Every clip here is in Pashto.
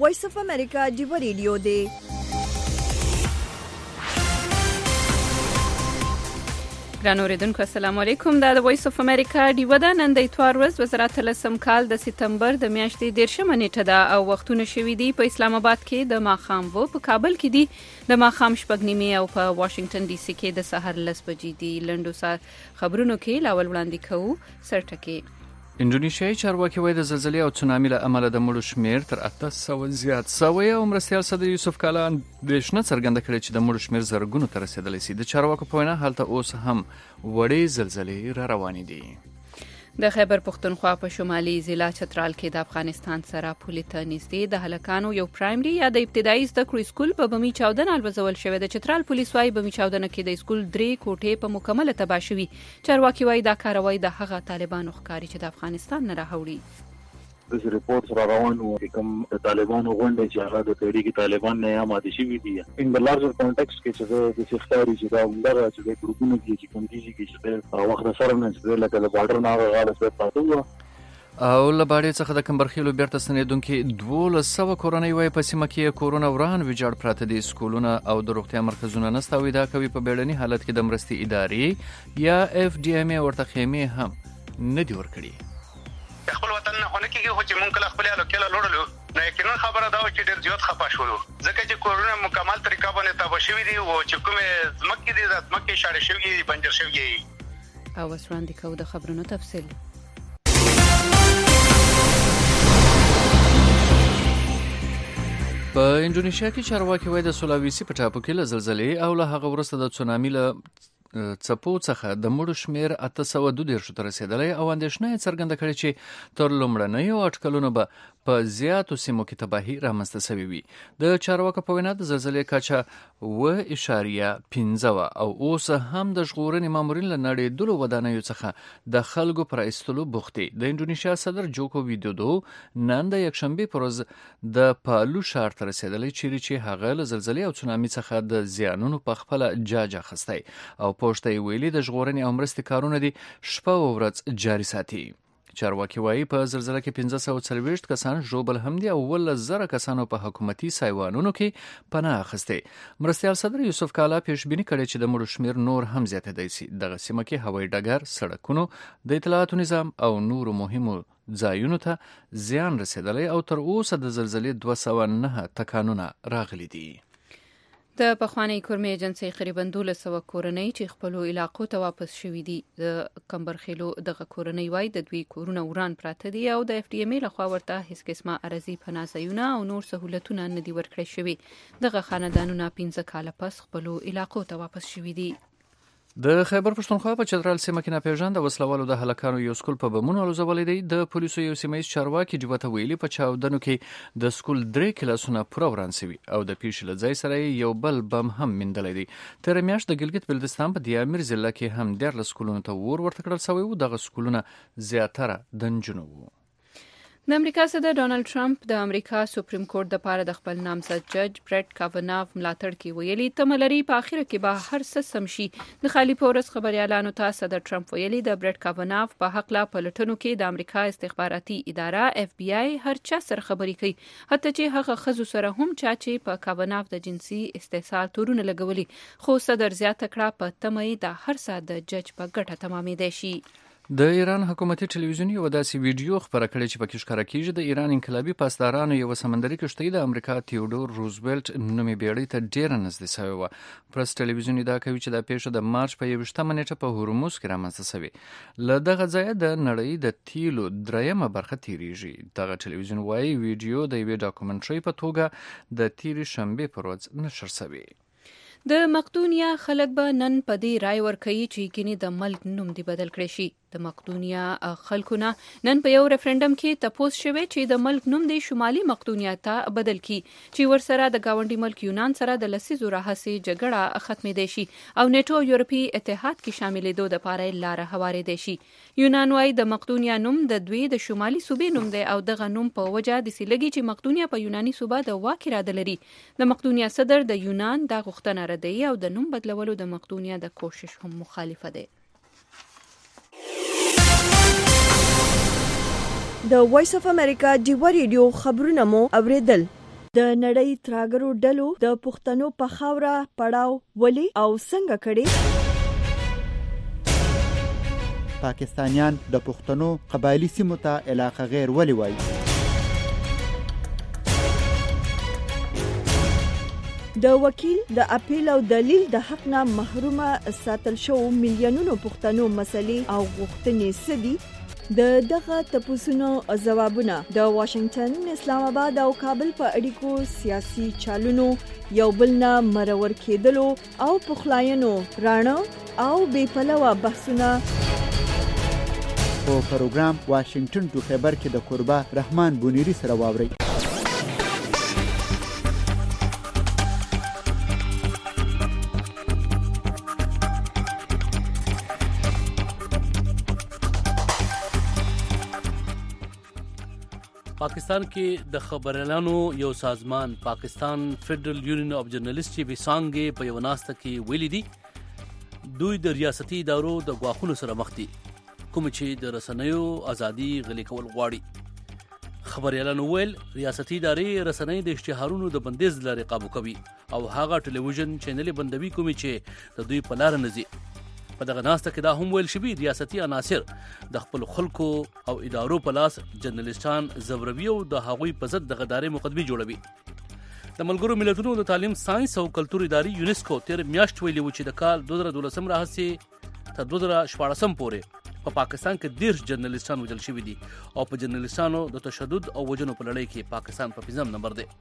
وایس اف امریکا ډیو ریډیو دی. ګرانو اوریدونکو السلام علیکم. دا د وایس اف امریکا ډیو ده. نن د اتوار ورځ وزارت لسم کال د سپتمبر د میاشتې 13 نیټه ده او وختونه شوي دي په اسلام آباد کې د ماښام په کابل کې دي د ماښام 6:30 او په واشنگټن ډي سي کې د سحر 10 بجې دي. لنډو خبرونو کې لاول وړاندې کوو سرټکي. انډونیشیایي چارواکي وايي د زلزلې او تسونامي له امله د مړو شمېر تر 800 زیات شوی او مرستیال صدر یوسف کالا اندېښنه څرګنده کړې چې د مړو شمېر زرګونو ته رسیدلی شي. د چارواکو په وینا هلته اوس هم وړې زلزلې را روانې دي. د خیبر پختونخوا په شمالي ضلع چترال کې د افغانستان سره پولې ته نږدې د هلکانو یو پرایمري یا د ابتدایي زده کړو سکول په بمي چاودنه الوزول شوی. د چترال پولیس وايي بمي چاودنه کې د سکول 3 کوټې په مکمله تباه شوي. چارواکي وايي دا کاروي د هغه طالبانو ښکاري چې د افغانستان نه راوړي. د ریپورت را روانو کوم طالبانو غونډه چې هغه د تحریک طالبان نه یا ماده شي دي ان د لارجر کانټیکست کې چې د سختاري چې دا عمره چې د ګروپونو کې چې کوم دي چې وخت سره نه چې لکه د بارډر نه غاړه سره پاتو او لباړې څخه د کمبرخیلو بیرته ستنېدونکي 1200 کورنۍ وای په سیمه کې کورونا وران ویجاړ پراته دي. سکولونه او د روغتیا مرکزونه نسته او دا کوي په بیړني حالت کې د مرستي ادارې یا FDMA ورته خیمه هم نه دی ورکړي. خپل وطن نه خونه کېږي خو چې مونږ کله خپل الو کله لوړلو نو یقینا خبره دا چې ډېر زیات خپه شولو ځکه چې کورونا مکمل طریقه باندې تابع شوی دی او چې کومه ځمکې دي ځمکې شاړې شوی دي بنجر شوی دي. او وسراندې کو د خبرونو تفصیل. په انډونیشیا کې چارواکي وايي د سولاویسي په ټاپو کې له زلزلې او له هغه وروسته د تسونامي له څپو څخه د مړو شمېر 822 ته رسیدلی او اندېښنه یې څرګنده کړې چې تر لومړنیو اټکلونو به په زیاتو سیمو کې تباهي رامنځته شوې وي. د چارواکو په وینا د زلزلې کچه 1.15 او اوس هم د ژغورنې مامورین له نړېدلو ودانیو څخه د خلکو پر ایستلو بوخت دي. د انډونیشیا صدر جوکو ویدودو نن د یکشنبې پر ورځ د پالو ښار ته رسېدلی چیرې چې هغه له زلزلې او تسونامي څخه د زیانونو په خپله جاج اخیستی او پوښتنه یې ویلي د ژغورنې او مرستې کارونه دي شپه او ورځ جاري ساتي. چارواکي وايي په زلزله کې 1540 کسان ژوبل هم دي او 1,000 کسانو په حکومتي سایوانونو کې پناه اخیستې. مرستیال صدر یوسف کالا پیشبیني کړې چې د مړو شمېر نور هم زیاتېدای شي. دغه سیمه کې هوایي ډګر، سړکونو، د اطلاعاتو نظام او نورو مهمو ځایونو ته زیان رسېدلی او تر اوسه د زلزلې 209 تکانونه راغلي دي. د پخوانی کورمې ایجنسۍ قریبا 1200 کورنۍ چې خپلو علاقو ته واپس شوي دي. د کمبرخیلو دغه کورنۍ وايي د دوی کورونه وران پراته دي او د FDMA لخوا ورته هیڅ قسمه ارزي پناه ځایونه او نور سهولتونه نه دي ورکړی شوي. دغه خاندانونه 15 کاله پس خپلو علاقو ته واپس شوي دي. د خیبر پښتونخوا په چترال سیمه کې ناپېژانده وسلوالو د هلکانو یو سکول په بمونو الوزولی دی. د پولیسو یو سیمه ییز چارواکي ډیوه ته ویلي په چاودنو کې د سکول 3 کلاسونه پوره وران شوي او د پیښې له ځای سره یو بل بم هم میندلی دی. تېره میاشت د ګلګت بلتستان په دیامیر ضلع کې هم 14 سکولونو ته اور ورته کړل شوی و. دغه سکولونه زیاتره د نجونو وو. د امریکا صدر ډونالد ټرمپ د امریکا سپریم کورټ د پاره د خپل نامزد جج برټ کاوناو ملاتړ کې ویلي تمه لري په اخر کې به هر څه سم شي. د خالي پورس خبريالانو ته صدر ټرمپ ویلي د برټ کاوناو په حق لا پلټنو کې د امریکا استخباراتي اداره FBI هر چا سره خبري کوي حتی چې هغه خزو سره هم چې په کاوناو د جنسي استحصال تورونه لګولي. خو صدر زیاته کړه په تمه د هر څه د جج په ګټه تمامېدای شي. د ایران حکومتي ټلویزیون یو داسې ویډیو خبره کړې چې پکې ښکاره کیږي د ایران انقلابي پاسدارانو یو سمندري کشتۍ د امریکا تیودور روزولټ نومي بیړۍ ته ډیره نږدې شوې وه. پرس ټلویزیون دا کوي چې دا پیښه د مارچ په 21 نیټه په هورموز کې رامنځته شوې. له دغه ځایه د نړۍ د تیلو 3مه برخه تیریږي. دغه ټلویزیون وايي ویډیو د یوې ډاکومنټري په توګه د تیرې شنبې پر ورځ نشر شوی. د مقدونیا خلک به نن په دې رای ورکوي چې کینی د ملک نوم دی بدل کړی شي. د مقدونیا خلکونه نن په یو ریفرندم کې تپوس شوی چې د ملک نوم دی شمالي مقدونیا ته بدل کی چې ورسره د گاونډي ملک یونان سره د لسیزو راهیسې جګړه ختمېدای شي او نیټو یورپی اتحاد کې شاملېدو د پاره لار هوارېدای شي. یونان وايي د مقدونیا نوم د دوی د شمالي صوبې نوم دی او دغه نوم په وجه د سیلګي چې مقدونیا په یوناني صوبه د واک اراده لري. د مقدونیا صدر د یونان د غوښتنه ردی او د نوم بدلولو د مقدونیا د کوشش هم مخالفه ده. د وایس اف امریکا ډیو ریډیو خبرونه مو اوریدل. د نړۍ تراګرو ډلو د پښتنو په خاوره پړاو ولي او څنګه کړي؟ پاکستانیان د پښتنو قبایلی سیمو ته علاقه غیر ولي وایي؟ د وکیل د اپیل او دلیل د حق نه محرومه ساتل شو میلیونونو پښتنو مسلې او غوښتنې سدي؟ دغه تپوسونو ځوابونه د واشنگټن، اسلام آباد او کابل په اړیکو سیاسي چالونو یو بل نه مرور کېدلو او پخلاینو رانه او بې پلوه بحثونه په پروګرام واشنگټن ټو خیبر کې د قربا رحمان بونیری سره واوري. پاکستان کې د خبريالانو یو سازمان پاکستان فیډرل یونین اف جرنالست چې بسانګې په یو ناسته کې ویلي دي دوی د ریاستي ادارو د غواخونو سره مخ دي کوم چې د رسنیو ازادي غلي کول غواړي. خبريالانو ویل ریاستي ادارې رسنۍ د اشتهارونو د بندیز لارې قابو کوي او هغه ټلویزیون چینل بندوي کومي چې د دوی په لار نه ځي. په دغه ناسته کې دا هم ویل شوی ریاستي عناصر د خپل خلکو او ادارو په لاس جرنالستان زوروي او د هغوی په ضد د غداري مقدمه جوړوي. د ملګرو ملتونو د تعلیم، ساينس او کلتور ادارې یونیسکو تیر میاشت ویلي و چې د کال 2012 راهیسې تر 2014 پورې په پاکستان کې 10 جرنالستان وژل شوي دي او په جرنالستانو د تشدد او وژنو په لړۍ کې پاکستان په 5م نمبر دی.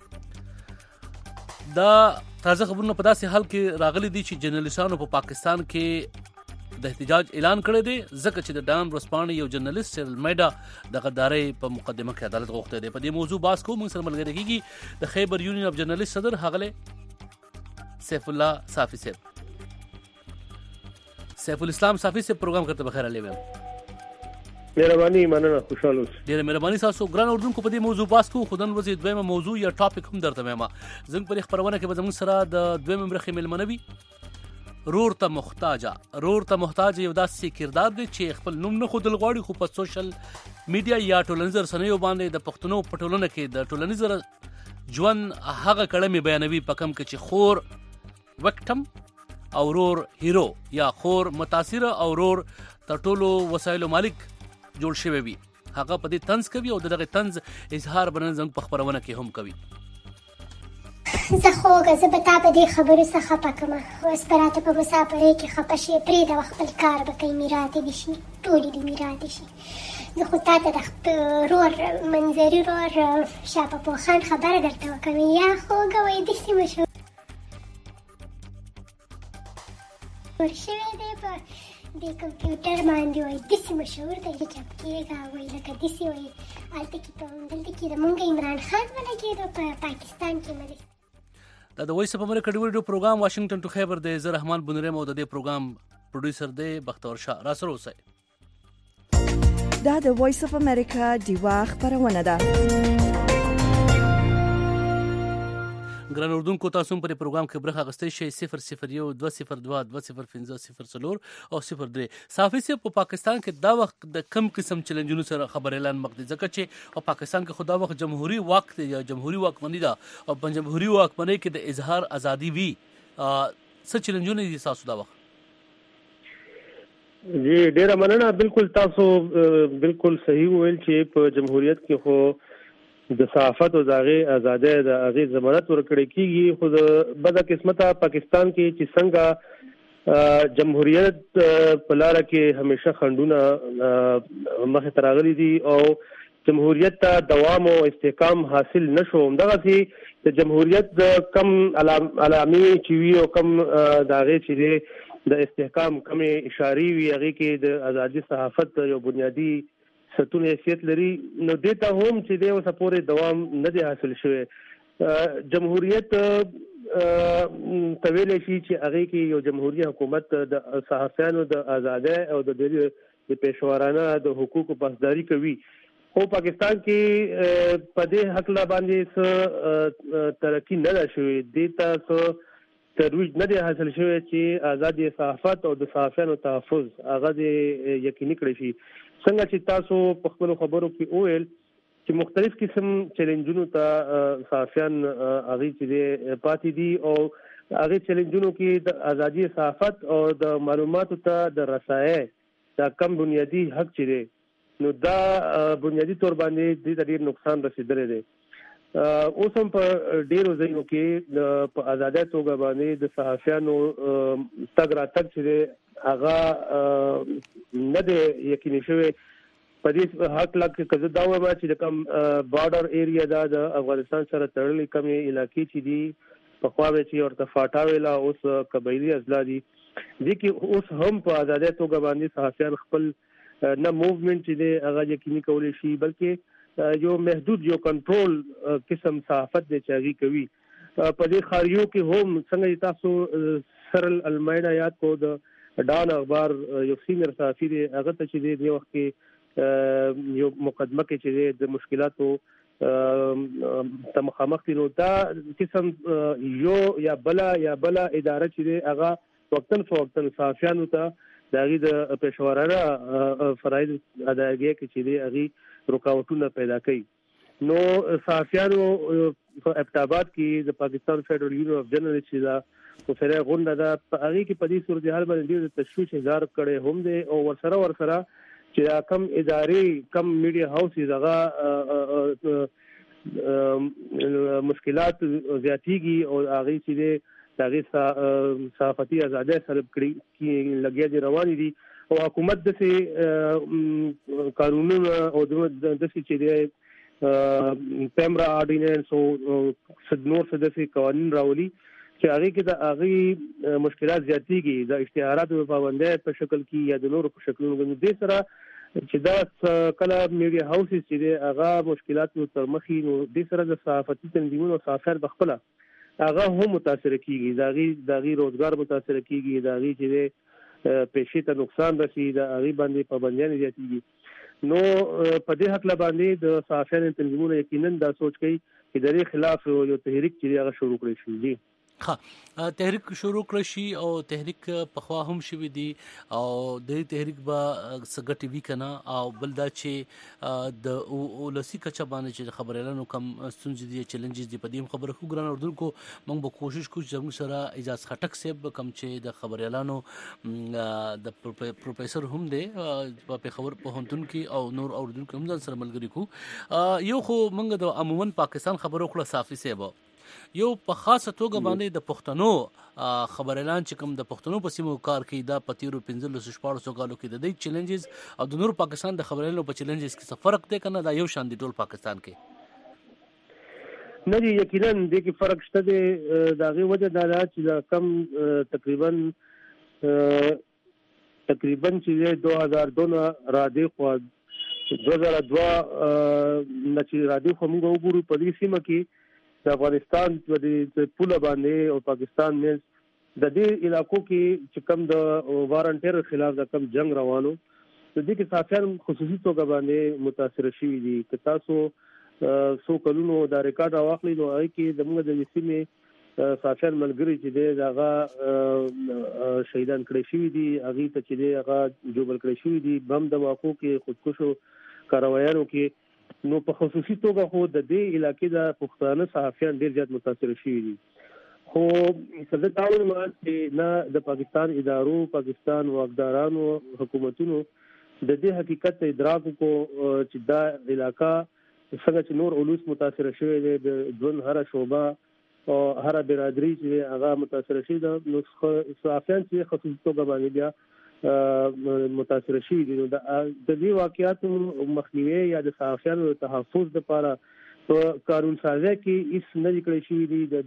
دا تازه خبرونه په داسې حال کې راغلي دي چې جرنالستانو په پاکستان کې د احتجاج اعلان کړی دی ځکه چې د ډان ورسپانې یو جرنالست سیرل میډا د غدارۍ په مقدمه کې عدالت غوښتی دی. په دې موضوع بحث کوو. موږ سره ملګری کېږي د خیبر یونین اف جرنالست صدر ښاغلی سیف الله صافي صاحب. سیف الاسلام صافي صاحب پروګرام کرته بخیر علی ویم. مهرباني مننه، خوشاله اوسئ. ډیره مهرباني تاسو ګران اردوونکو. په دې موضوع بحث کوو. خو نن ورځې دویمه موضوع یا ټاپک هم درته وایم. زموږ په خبرونه کې به زموږ سره د دویمه برخې مېلمانه وي. رور ته محتاج یو داسې کردار دی چې خپل نوم نه ښودل غواړي خو په سوشل میډیا یا ټولنیزو رسنیو باندې د پښتنو په ټولنه کې د ټولنیز ژوند هغه کړمې بیانوي په کم کې چې خور وکټم او رور هیرو یا خور متاثر او رور تر ټولو وسایلو مالک جوړ شوی وي. هغه په دې طنز کوي او دغه طنز اظهار بنن زموږ په خبرونه کې هم کوي. زه خوږه زه به تا په دې خبرو څه خفه کړمه. اوس به راته په مسافرۍ کې خفه شي. پرېږده خپل کار به کوي، میراته دې شي، ټولې دې میراته شي. زه خو تا ته د رور منظري رور شاپه خان خبره درته وکړم. یا خوږه وایي داسې مشهور شوی دی په دې کمپیوټر باندې وایي داسې مشهور دی چې چپ کېږه وایي لکه داسې وایي هلته کې دلته کې د مونږ عمران خان ولګېدو په پاکستان کې ملي. دا د وایس اف امریکا ډیوډیو پروګرام واشنگټن ټو خیبر دی. زه رحمان بونریم او د دې پروګرام پروډوسر دی بختور شاه. را سره اوسئ. دا د وایس اف امریکا ډیوا خبرونه ده. ګران اردوونکو تاسو په پروګرام کې برخه اخیستئ شئ. 001 202 205 او 03. صافي صاحب په پاکستان کې دا وخت د کم قسم چیلنجونو سره خبر اعلان مقدس ځکه چې په پاکستان کې خدا وخت جمهوریت وخت یا جمهوریت واکمنی ده او په جمهوریت واکمنۍ کې د اظهار ازادي وي. څه چیلنجونه دي تاسو دا وخت؟ جی ډیره مننه. بالکل تاسو بالکل صحیح ویل چې په جمهوریت کې خو د صحافت او دغه آزادۍ د هغه ضمانت ورکړی کیږي. خو د بده قسمته پاکستان کې چې څنګه جمهوریت په لار کې همیشه خندونه مخه تراغلي دي او جمهوریت ته دوام او استحکام حاصل نشو. دغه چې د جمهوریت کم علامې چې وي او کم دغه چې د استحکام کم اشاري وي هغه کې د آزادي صحافت یو بنیادی ستون حیثیت لري. نو دیتا هم چې د اوسه پورې دوام نه دی حاصل شوی. جمهوریت تویل شي چې هغه کې یو جمهوریت حکومت د صحافیانو د آزادۍ او د پېښورانه د حقوقو پاسداري کوي. خو پاکستان کې په دې حق لا باندې ترقی نه ده شوې. دیتا ترویج نه دی حاصل شوی چې آزادي صحافت او د صحافیانو تحفظ هغه یقیني کړی شي. څنګه چې تاسو په خپل خبرو کې وویل چې چې مختلف قسم چیلنجونو ته صحافیان هغه چې پاتې دي او هغه چیلنجونو کې د ازادي صحافت او د معلوماتو ته د رسایي دا کم بنیادی حق چي نو دا بنیادی تور باندې د ډیر نقصان رسیدلی دی. اوس هم په ډیرو ځایونو کې په ازادي توګه باندې د صحافیانو تګ راتګ چې هغه نه دی یقیني شوی. په دې حق لکه کزه دا وایم چې د کوم بارډر ایریا دا د افغانستان سره تړلې کومې علاقې چې دي په خوا به چې ورته فاټا ویلا اوس قبایلی اضلاع دي دي کې اوس هم په ازادي توګه باندې صحافیان خپل نه موومنت چې دی هغه یقیني کولی شي بلکې یو محدود یو کنټرول قسم صحافت دی چې هغه کوي. په دې خاریو کې هم څنګه تاسو سرل المایدا یاد کو د ډان اخبار یو سینیئر صحافي دی هغه ته چې دی وخت کې یو مقدمه کې چې د مشکلاتو مخامخ دي نو دا قسم یو یا بلا اداره چې هغه وقتاً فوقتاً صحافیانو ته د هغې د پیشورانه فرایض ادایګۍ کې چې دی هغې رکاوټونه پیدا کوي. نو صحافیانو په ابټاباد کې د پاکستان فیډرل یونین اف جرنالست چې دا مفرع غونډه ده په هغې کې په دې صورتحال باندې ډېر تشویش اظهار کړی هم دی او ورسره چې کم ادارې کم میډیا هاوسز هغه مشکلات زیاتېږي او هغه چې دی هغه صحافتي ازادي سره کړي لګیا دي روانې دي او حکومت دسې قانونونه او دسې چې دی پیمرا آرډیننس او نور څه دسې قوانین راولي چې هغه کې د هغه مشکلات زیاتېږي د اشتهاراتو په پابندۍ په شکل کې یا د نورو په شکلونو باندې دې سره چې دا کله میډیا هاوسز چې دی هغه مشکلات تر مخې نو دې سره د صحافتي تنظیمونو او صحافیان بخپله هغه هم متاثر کیږي د هغې روزګار متاثر کیږي د هغې چې دی پیشې ته نقصان رسي د هغې باندې پابندیانې زیاتېږي. نو په دې هکله باندې د صحافیانو تنظیمونو یقینا دا سوچ کوي چې د دې خلاف یو تحریک چې هغه شروع کړی شي. جی تحریک شروع کړی شي او تحریک پخوا هم شوی دی او د تحریک به سګټي وی کنه او بل دا چې د ولسی کچا باندې چې خبرېلانو کم ستونزې دي چیلنجز دي په دې خبره خو ګران اردو کو موږ به کوشش کوو چې موږ سره اجازه خټک صاحب کم چې د خبرېلانو د پروفیسور هم دی په خبر په هنتون کې او نور اردو کې هم ځان سره ملګری کو یو خو موږ د عموما پاکستان خبرو کړه صافي صاحب یو په خاصه توګه باندې د پښتنو خبر اعلان چې کوم د پښتنو په سیمو کار کوي دا په تیرو 15-14 کالو کې د دې چیلنجز او د نور پاکستان د خبر اعلان په چیلنجز کې څه فرق دی کنه دا یو شان دی ټول پاکستان کې نه دی یقینا د کې فرق شته دی دا غي وجه دا چې کم تقریبا چې 2002 را دی خو 2002 چې را دی خو موږ وګورو په دې سیمه کې د افغانستان د پوله باندې او پاکستان مې د دې علاقو کې چې کم د وارنټیر خلاف د کم جنگ روانو د دې کې صحافیان خصوصي توګه باندې متاثر شوي دي که تاسو سو کلونو دا ریکارډ واخلئ نو هغه کې زموږ د سیمې صحافیان ملګري چې دی هغه شهیدان کړي شوي دي هغې ته چې دی هغه جوبل کړي شوي دي بم دماکو کې خودکشو کاروایانو کې نو په خصوصي توګه خو د دې علاقې د پښتانه صحافیان ډېر زیات متاثر شوي دي خو څه دا وایم چې نه د پاکستان ادارو پاکستان واکدارانو حکومتونو د دې حقیقت ادراک کو چې دا علاقہ څنګه چې نور اولوس متاثر شوي دي د ژوند هر شعبه او هر برادری چې هغه متاثر شوي ده نو صحافیان چې خصوصي توګه باندې بیا متاثر شوي دي نو د دې واقعیاتو مخنیوي یا د صحافیانو تحفظ لپاره په قانون سازي کې هیڅ نه کړی شوي دي د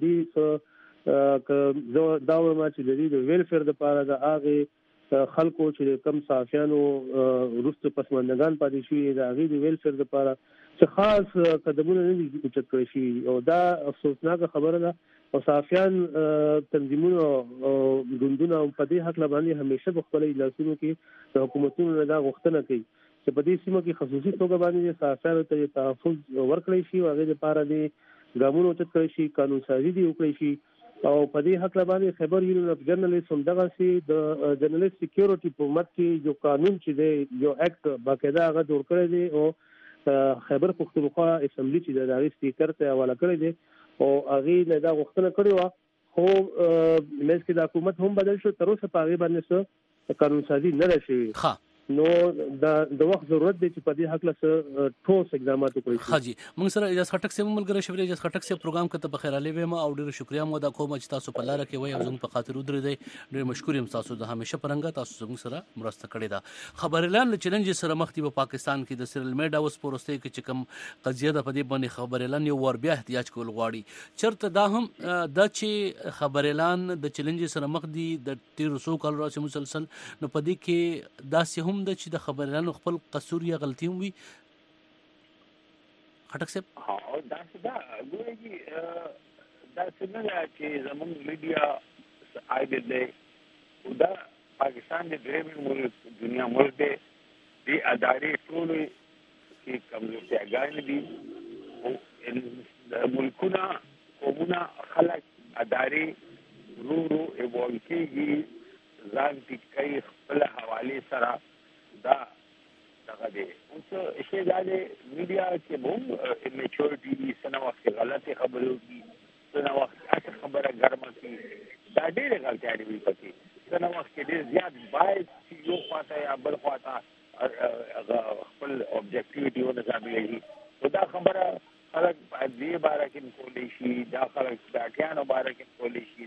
دې دا وایم چې د دې د ویلفیر لپاره د هغه خلکو چې کم صحافیانو وروسته پسماندگان پاتې شوي د هغې د ویلفیر لپاره چې خاص قدمونه نه دي اوچت کړی شوي او دا افسوسناکه خبره ده او صحافیان تنظیمونه او ګوندونه په دې حق باندې همیشه په خپل اجلاسونو کې د حکومتونو نه دا غوښتنه کوي چې په دې سیمه کې خصوصي توګه باندې صحافیانو ته تحفظ ورکړی شي او هغې لپاره د ګامونه اوچت کړی شي قانون سازي دې وکړی شي او په دې حق باندې خیبر یونین اف جرنالست هم دغسې د جرنالست سکیورټي په مد کې جو قانون چې دی یو اکټ باقاعده هغه جوړ کړی دی او خیبر پختونخوا اسمبلی چې د هغې سپیکر ته حواله کړی دی او هغې نه دا غوښتنه کړې وه خو منځ کې د حکومت هم بدل شو، تر اوسه په هغې باندې څه قانون سازي نه ده شوې. نو د وخت ضرورت دی چې په دې حق له ټوس اقدامات وکړي. حاجی موږ سره اجازه خټک سه ملګری شوی، اجازه خټک سه پروګرام کته په خیر علي ویم او ډیر شکریا مو دا کوم چې تاسو په لار کې وای او زموږ په خاطر ودرې دی. ډیر مشکور یم تاسو د همیشه پرنګ تاسو زموږ سره مرسته کړې ده. خبر اعلان چیلنج سره مخ دی په پاکستان کې د سیرل میډا اوس پروسته کې چې کوم قضیه ده په دې باندې خبر اعلان یو ور بیا احتیاج کول غواړي. چرته دا هم د چې خبر اعلان د چیلنج سره مخ دی د 1300 کال راځي مسلسل، نو په دې کې داسې هم د چې د خبر اعلان خپل قصور یا غلطي وي. خټک صاحب او دا ګورئ دا څنګه چې زموږ میډیا آیډل دی دا پاکستان د درېیم ملک دنیا ملک دی، د ادارې ټول کې کمزورتیاګانې دي او د ملکونه قومونه خلک ادارې رو ایوالو کېږي ځان ټیټ خپل حوالې سره دا دغه دی. اوس شی دا دی میډیا کې هم میچورټي سره وخت غلطي خبرې دي، سره وخت اصل خبره ګرمه کی دا ډېر غلطي دی پکې، سره وخت کې ډېر زیات باید چې یو خواته یا بل خواته خپل اوبجیکټیویټي ونه ثابتېږي. دا خبره خلک دې باره کې کولی شي، دا خلک د اټیانو باره کې کولی شي،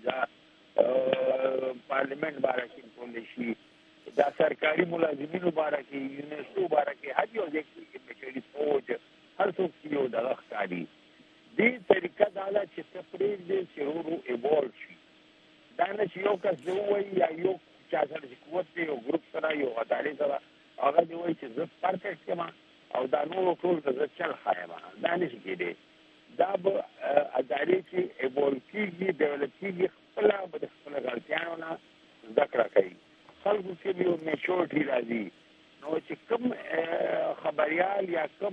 دا پارلیمنت باره کې کولی شي، دا سرکاري ملازمینو باره کې یونیورسټو باره کې هر یو ځای کې میچوري فوج هر څوک چې یو دغه ښکاري. دې طریقه دا ده چې ته پرېږدې چې ورو ایوالو شي، دا نه چې یو کس دې ووایي یا یو چا سره چې قوت دی یو ګروپ سره یو ادارې سره هغه دې وایي چې زه پرفیکټ یم او دا نورو ټول ته زه چل ښایم، دا نه شي کېدی. دا به ادارې چې ایوالو کېږي ډیولپ کېږي خپله به د خپلو غلطیانو نه زده کړه کوي. خلکو کې یو میچورټي راځي، نو چې کوم خبریال یا کوم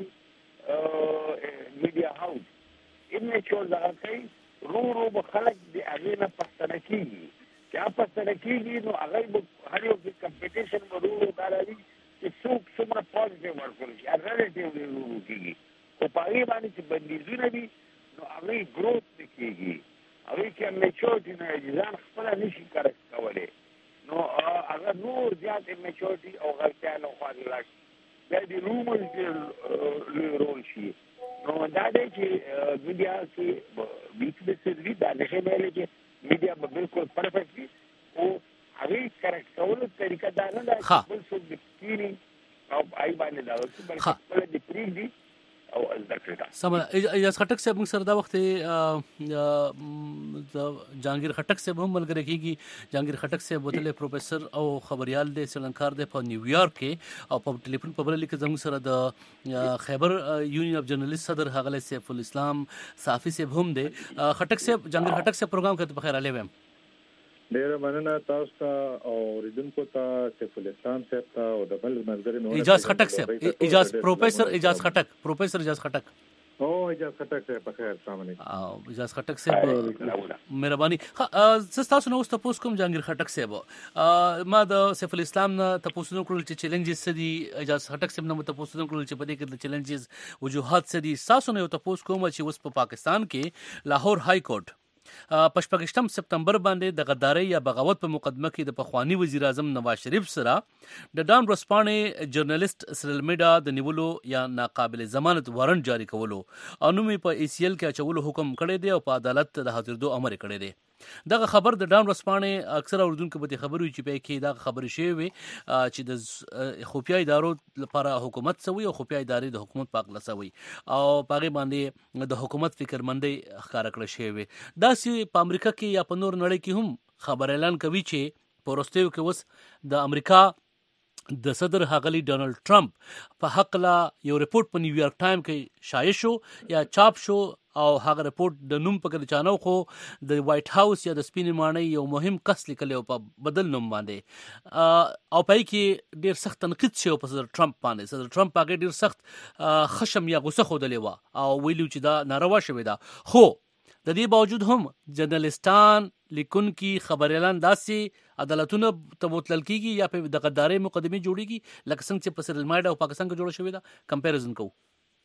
میډیا هاوس میچور دغه کوي رو به خلک د هغې نه پښتنه کېږي، چې هغه پښتنه کېږي نو هغوی به هر یو کې کمپټیشن به رو دا راځي چې څوک څومره پازیټیو ورکړل شي، ریلیټیولی رو کېږي. خو په هغې باندې چې بندیزونه دي نو هغوی ګروت نه کېږي، هغوی کې میچورټي نه ځان خپله نه شي کرکټ کولی، نو هغه نور زیات میچورټي او غلطیانو خواته لاړ شي، بیا د رومز ډېر لوی رول شي. نو دا دی چې میډیا کې ویکنیسز وي، دا نشي ویلی چې میډیا به بالکل پرفیکټ وي، خو هغې کرکټ کولو طریقه دا نه ده چې بل څوک د کیني او هغې باندې دا وکړي، بلکې خپله دې پرېږدي او زده کړه. سمه اجازه خټک صاحب موږ سره دا وخت جهانگیر خټک صاحب هم ملګری کېږي. جهانگیر خټک صاحب وتلی پروفیسر او خبریال دی، څېړنکار دی په نیویارک کې، او په ټلیفون په بله لیکه زموږ سره د خیبر یونین اف جرنلست صدر ښاغلی سیف الاسلام صافي صاحب هم دی. خټک صاحب جهانگیر خټک صاحب پروګرام کې په خیر علي ویم. ډیره مننه تاسو ته او اوریدونکو ته، سیف الاسلام صاحب ته او د بل ملګري نو اجازه خټک صاحب، اجازه پروفیسر اجازه خټک، پروفیسر اجازه خټک او اجازه خټک صاحب په خیر. السلام علیکم. او اجازه خټک صاحب مهرباني. زه تاسو نو تاسو کوم جهانگیر خټک صاحب ما د سیف الاسلام نه تاسو نو کړل چې چیلنجز څه دي، اجازه خټک صاحب نو تاسو نو کړل چې په دې کې د چیلنجز وجوهات څه دي. تاسو نو تاسو کوم چې اوس په پاکستان کې لاهور های کورټ په 28 سپتمبر باندې د غدارۍ یا بغاوت په مقدمه کې د پخوانی وزیر اعظم نواز شریف سره د ډان ورځپاڼې جرنلست سیرل میډا د نیولو یا ناقابل ضمانت وارنټ جاری کولو او نوم په ACL کې اچولو حکم کړی دی او په عدالت د حاضرېدو امر کړی دی. دغه خبر د ډان ورځپاڼې اکثره اوریدونکو به خبرو چې په کې دا خبرې شوې وي چې د خفیه ادارو لپاره حکومت سوي او خفیه ادارې د حکومت په اغله سوي او پاغي باندې د حکومت فکرمندۍ ښکارا کړی شوی. دا چې په امریکا کې یا په نور نړۍ کې هم خبر اعلان کوي چې په وروستیو کې اوس د امریکا د صدر ښاغلي ډونالډ ټرمپ په حق لا یو رپورټ په نیویارک ټایم کې شایع شو یا چاپ شو او هغه رپورټ د نوم په کې چانو خو د وایټ هاوس یا د سپینې ماڼۍ یو مهم کس لیکلی او په بدل نوم باندې او پای کې ډیر سخت تنقید شو په صدر ټرمپ باندې. صدر ټرمپ هغه ډیر سخت خشم یا غوسه خوده لیوا او ویلو چې دا ناروا شوی دا. خو د دې باوجود هم جرنالستان لیکونکي خبر اعلان داسې عدالتونه ته بوتلل کیږي یا په د غدارۍ مقدمه جوړیږي لکه څنګه چې په سیرل میډا او پاکستان کې جوړ شوی دا کمپیریزن کوو.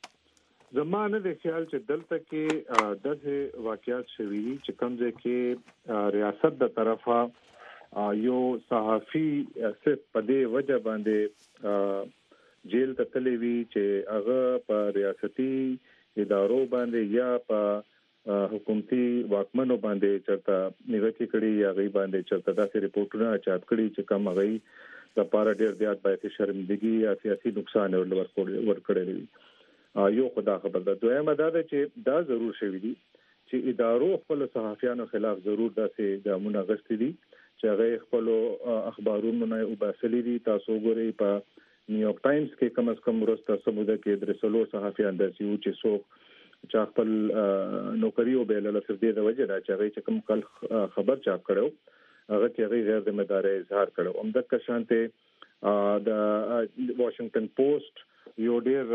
زمانه د خیال چې دلته کې دغه واقعیت شوي چې کوم ځای کې ریاست د طرفه یو صحافي صرف په دې وجه باندې جیل ته تللی وي چې هغه په ریاستي ادارو باندې یا په حکومتي واکمنو باندې چرته نیوکه کړي یا غي باندې چرته داسې ریپورتونه چاپ کړي چې کوم غي د پاره ډېر زیات باید شرمندګي یا سیاسي نقصان ورکړي وي یو خدا خبر ده. دویمه دا ده چې دا ضرور شوی دي چې ادارو خپل صحافیانو خلاف ضرور داسې ګامونه غوښتي دي چې هغه خپل اخبارونو نه وباسلي دي. تاسو ګورئ په نیویارک ټایمز کې کم از کم ورسته سموده کې درسلو صحافیان د سیو چې څوک چې خپل نوکری او بیل له فردي د وجه را چې هغه کوم کل خبر چاپ کړو هغه کې هغه غیر ذمہ دار اظهار کړو. همدغه شانته د واشنگټن پوسټ یو ډیر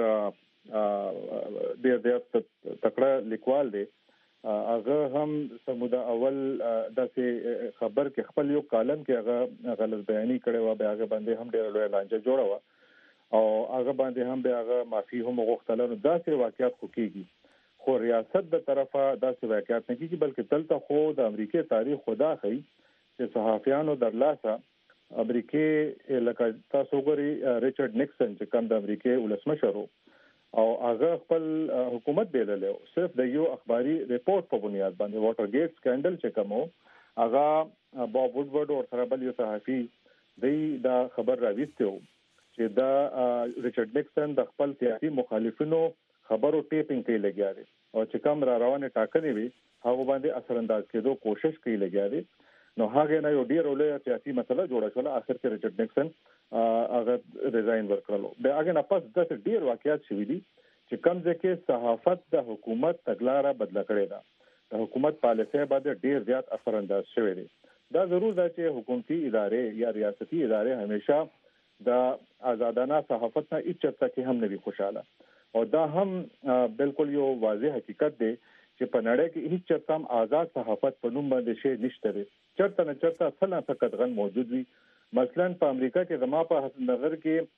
تکړه لیکوال دی هغه هم سموده اول داسې خبر کې خپل یو کالم کې هغه غلط بیاني کړي و به هغه باندې هم ډیر لوی لانجه جوړه و او هغه باندې هم به هغه معافي هم غوښتل. نو داسې واقعیت خو کېږي خو ریاست د طرفه داسې واقعیت نه کېږي بلکې دلته خو د امریکای تاریخ خدا خي چې صحافیانو در لاسه امریکای لکه تاسو ګوري ریچارډ نیکسن چې کوم د امریکای ولسمشر او هغه خپل حکومت بیللو صرف د یو اخباري ریپورت په بنیاد باندې واټر ګیټ سکینډل چې کومو هغه باب وډورډ او سره بل یو صحافي دا خبر راويستو چې دا ریچارډ نیکسن د خپل سیاسي مخالفینو خبرو ټیپینګ کوي لګیا دي او چې کوم را روانه ټاکنې وي هغه باندې اثر انداز کېدو کوشش کوي لګیا دي. نو هغه نه یو ډیر ولې سیاسي مسله جوړه شوه اخر کې ریچارډ نیکسن هغه ریزاین ورکړلو. د هغه نه پس د ډیر واقعیت شوې دي چې کوم ځکه صحافت د حکومت تګلارې بدل کړې ده د حکومت پالیسي باندې ډیر زیات اثر انداز شوی دی. دا ضرور ده چې حکومتي ادارې یا ریاستي ادارې همیشه د آزادانه صحافت نه هیڅ چرته کې هم نه وي خوشاله او دا هم بالکل یو واضح حقیقت دی چې په نړۍ کې هیڅ چرته هم آزاد صحافت په نوم باندې شی نشته دی. چرته نه چرته څنګه فقط غن موجود وي. مثلا په امریکا کې زما په حسن نظر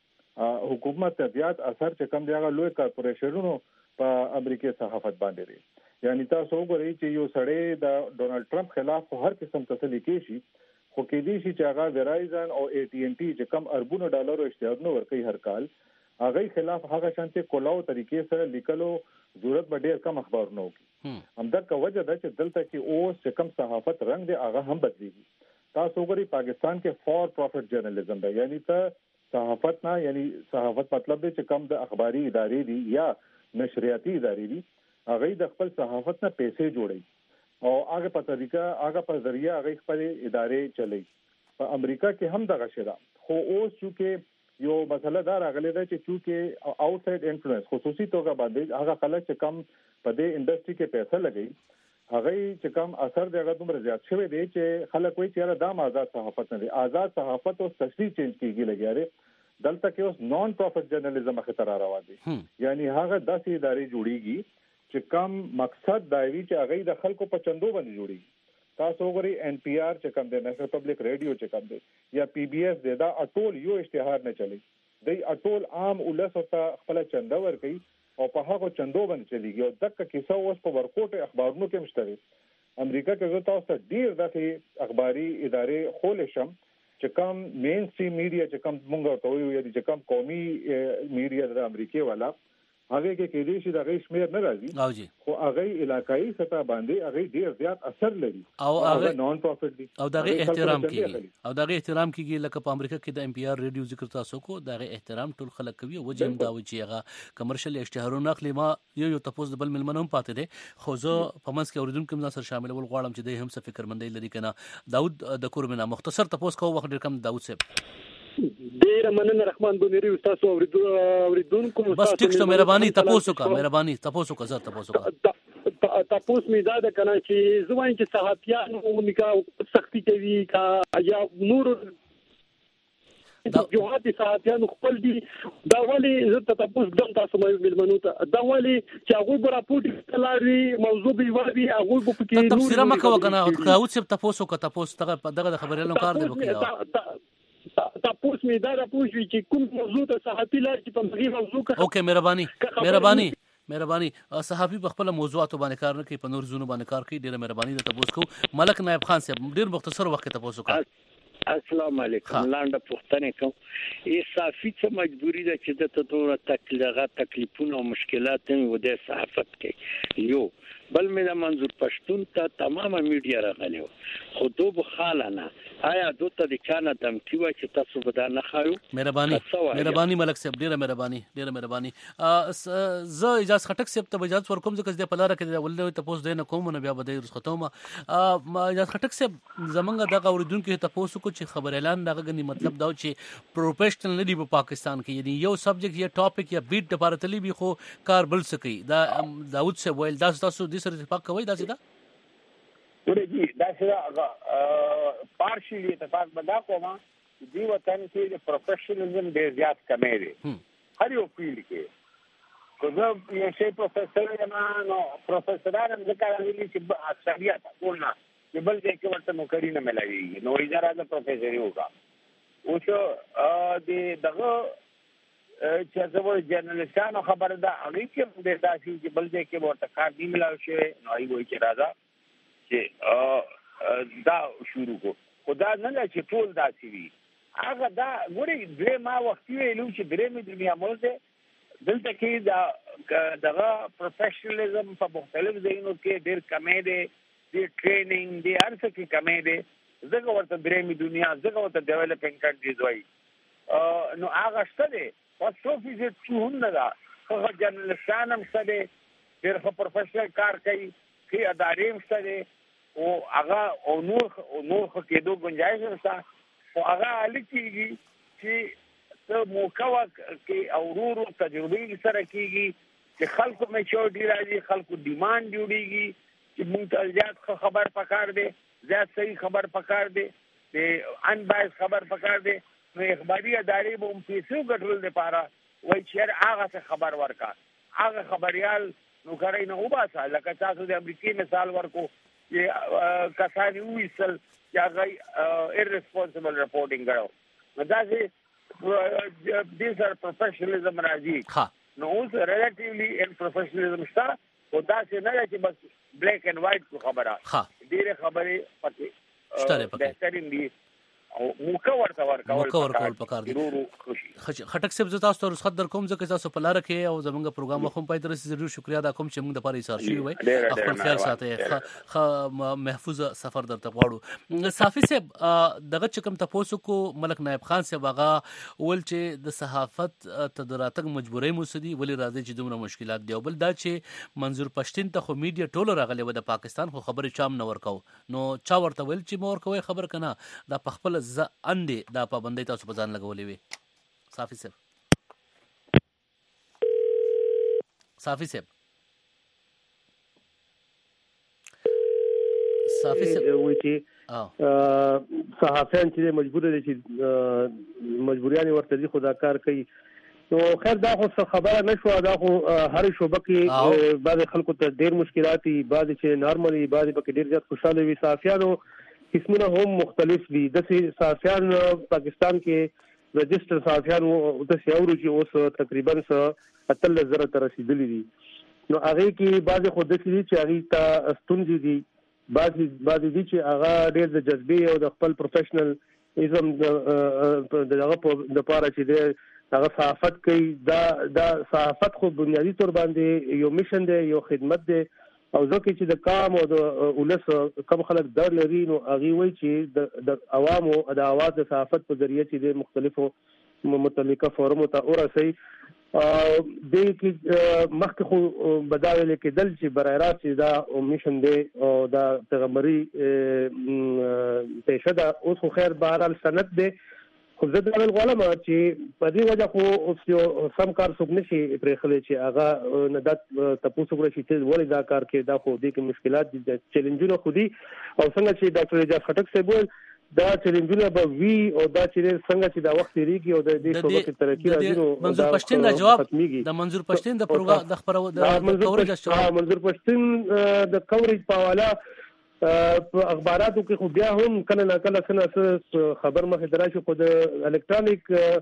کې حکومت زیات اثر چې کم دیغه لوی کارپوریشنونو په امریکای صحافت باندې لري. یعنی تاسو وګورئ چې یو سړی د ډونالد ټرمپ خلاف هر قسم تسلی کوي خو کې دي چې هغه ورایزن او ای ټي ان ټي چې کم اربونو ډالرو اشتهارونه ورکوي هر کال هغه خلاف هغه شانته کولاو طریقې سره لیکلو ضرورت به ډیر کم اخبارونه وکړي. همدغه وجه ده چې دلته کې اوس چې کم صحافت رنگ دی هغه هم بدلیږي. تاسو وګورئ پاکستان کې فور پروفټ جرنالیزم دی یعنی ته صحافت نه یعنی صحافت مطلب دی چې کم د اخباري ادارې دي یا نشریاتي ادارې دي هغه د خپل صحافت نه پیسې جوړي او هغه په طریقه هغه په ذریعہ هغه خپل ادارې چلي. په امریکا کې هم دغه شرا خو اوس چې یو مسله دا راغلی ده چې چې آوټساید انفلوئنس خصوصي توګه باندې هغه خلک چې کم په دې انډستری کې پیسې لګي هغه چې کم اثر دغه دومره زیات شوی دی چې خلک وایي چې دا آزاد صحافت نه دی. آزاد صحافت او تشریح چینج کیږي لګیاره دلته کې اوس نون پروفټ جرنالیزم خطر راوړي دي. یعنی هغه داسې ادارې جوړیږي چې کم مقصد دا وي چې هغه د خلکو په چندو باندې جوړیږي. تاسو وګورئ ان پی آر چې کوم دی نېشنل پبلک ریډیو چې کوم دی یا پی بی ایس دی دا اټول یو اشتهار نه چلی دی اټول عام ولس ته خپل چنده ورکي او په هغه چندو باندې چلیږي او دغه کیسه اوس په ورکوټ اخبارونو کې مشتري. امریکا کې تاسو ډیر دغه اخباري ادارې خول شم چې کوم مین سټریم میډیا چې کوم مونږ ته ویو یا چې کوم قومي میډیا د امریکای والا هغه کې دې شي د غي شمیر نه راځي خو هغه علاقائی سطح باندې هغه ډیر زیات اثر لري او هغه نون پروفټ دي او دغه احترام کیږي لکه په امریکا کې د ام پی آر ریډیو ذکر تاسو کو دغه احترام ټول خلک کوي او وجم دا و چې هغه کمرشل اشتهارونه اخلي. ما یو تاسو د بل ملمنوم پاتې دي خو زه په منځ کې اوریدونکو هم سره شامل ول غواړم چې د هم څه فکر مندي لري کنه. داود د کورمنا مختصر تاسو کو وخت ډیر کم داود صاحب ډیر مننه رحمان بنيري تاسو اوریدونکو بس ټیک شو مهرباني تاسو کا زه تاسو می دا د کنه چې زوین چې صحافیانو نکا سختی کوي کا یا نور جوهات صحافیانو خپل دي دا ولی زه تاسو دم تاسو مې ملمنو ته دا ولی چې هغه برا پوټ کلاري موضوع به وي هغه په کې نور تفسیر مکه وکنه او څه تاسو کا تاسو دغه خبرونو کار دی وکړه تاسو می دا پوښتنه چې کوم موضوع ته صحافي لار چې په مغي موضوع کا اوکې مهرباني مهرباني صحافي په خپل موضوعاتو باندې کار نه کوي په نور زونو باندې کار کوي ډیره مهرباني د تاسو کو ملک نائب خان صاحب ډیر مختصر وخت ته تاسو کو السلام علیکم لاندې پوښتنه کوم صحافي څه مجبوری ده چې د ټولو تکلیفونه او مشکلات هم د صحافت کې یو بل مې د منظور پښتون ته تمامه میډیا راغلی خو دوه خالانه آیا دوته د چانه دمکی و چې تاسو به دا نه خایو مهرباني ملک صاحب ډیره مهرباني زه اجازه خټک صاحب ته اجازه ورکوم ځکه د پلاره کې ولې ته پوس دینه کوم نو بیا به د رسختوم اجازه خټک صاحب زمونږ دغه اوریدونکو ته پوسو کو چې خبر اعلان دغه غني مطلب دا چې پروفیشنل ندی په پاکستان کې یعنی یو سبجیکټ یا ټاپک یا بیٹ د لپاره تلی به خو کار بل سکی دا داود صاحب ویل تاسو د سره اتفاق کوي دا سیده ورګي دا سره پارشلی اتفاق بدا کومه دی وطن کې د پروفیشنلزم ډیر زیات کمی دی هر یو فیلډ کې کوزه یو شی پروفیسور یا نو پروفیسوران ذکر غوښتي چې اکثریت ټولنا چې بل ځای کې ورته نوکری نه ملایي نو اداره د پروفیسوري وکا او د دغه چې زموږ جرنالستانو خبره ده هغه کې د تاسو چې بل ځای کې ورته کار دی ملاوي شي نو ای وایي چې راځه چې دا شروع کو خدا نه چې ټول داسي وي هغه دا ګوري درې ما وخت ویلو چې درې می دنیا مولته دلته کې دا دغه پروفیشنلزم په مختلف ځایونو کې ډېر کمی دی د ټریننګ دی هر څه کې کمی دی ځکه ورته درې می دنیا ځکه ورته ډیولپینګ کنټریز وایي نو هغه شته دی وڅوفي چې څونه دا خو جرنالستان هم ستدي ډېر ښه پروفیشنل کار کوي چې ادارې هم ستدي او هغه او نور کېدو گنجائش نشته او هغه لکېږي چې ته موقع کې اورورو تجربې سره کېږي چې خلکو میچورټي راځي خلکو ډیماند جوړیږي چې موږ ته زیات خبر پکار دی زیات صحیح خبر پکار دی د ان بایس خبر پکار دی نو اخباري ادارې به هم پیسو ګټل لپاره وایي چې هغه څه خبر ورکا هغه خبريال نو کوي نه وباسه لکه تاسو د امریکای مثال ورکو چې کسانی وېسل چې هغه irresponsible reporting غواړي نو دا چې these are professionalism راځي نو اوس relatively in professionalism شته او دا چې نه چې بس black and white خبره ډېر خبرې پکې بهترین دي او موقع ورکول پکار دي خټک صاحب زه تاسو ته رخصت در کوم ځکه تاسو په لار کې او زمونږ پروګرام مخ هم پای تر ضرور شکریا ادا کوم چې موږ د پاره ایثار شي وي خپل خیال ساتي محفوظ سفر درته غواړو صافي صاحب دغه چکم تاسو کو ملک نائب خان صاحب هغه ول چې د صحافت تداراتک مجبورې موسدي ولی راځي چې دومره مشکلات دی او بل دا چې منظور پښتين ته خو میډیا ټوله راغلی و د پاکستان خو خبرې چام نه ورکاو نو چا ورته ویل چې مور کوي خبر کنه دا په خپل ز اندې دا پابندۍ تاسو په ځان لګولې وي صافي صاحب وایي چې صحافیان چې مجبور دي چې مجبوریان ورته دي خدا کار کوي نو خیر دا خو خبره نشو دا خو هر شوبه کې بعض خلکو ته ډېر مشکلات دي بعض چې نارملي بعض پکې ډېر زیات خوشاله وي صحافیانو قسمونه هم مختلف دي د صحافیان پاکستان کې رجسٹر صحافیان د سیاورو چې اوس تقریبا 13,000 ته رسیدلي دي نو هغه کې بعض خود دي چې هغه ته ستونزې دي بعض دي چې هغه ډېر د جذبې او د خپل پروفیشنل ازم دغه د پاره چې هغه صحافت کوي دا صحافت خو بنیادی تور باندې یو میشن دی یو خدمت دی او ځکه چې د کام او د ولس کم خلک در لري نو هغه وایي چې د عوامو د اواز د صحافت په ذریعہ چې د مختلفو متعلقه فورمو ته ورسي د کې مخکې خو بداویل کېدل چې برای راست دا میشن دی او دا پیغمبري پېښه ده اوس خو خیر بهرحال سند دی خو زه دا ویل غواړم چې په دې وجه خو اوس یو سم کار څوک نشي پرېښلی چې هغه نه دا تپوس وکړي چې ولې دا کار کې دا خو دې کې مشکلات دي چیلنجونه خو دي او څنګه چې ډاکټر اعجاز خټک صاحب ویل دا چیلنجونه به وي او دا چې څنګه چې دا وخت تېرېږي او د دې شوبه کې ترقي راځي نو منظور پښتين دا جواب د منظور پښتين د پروګرام د خبرو د کوریج منظور پښتين د کوریج په حواله په اخباراتو کې خو بیا هم کله نه کله څه خبر مخې دراشي خو د الکترونیک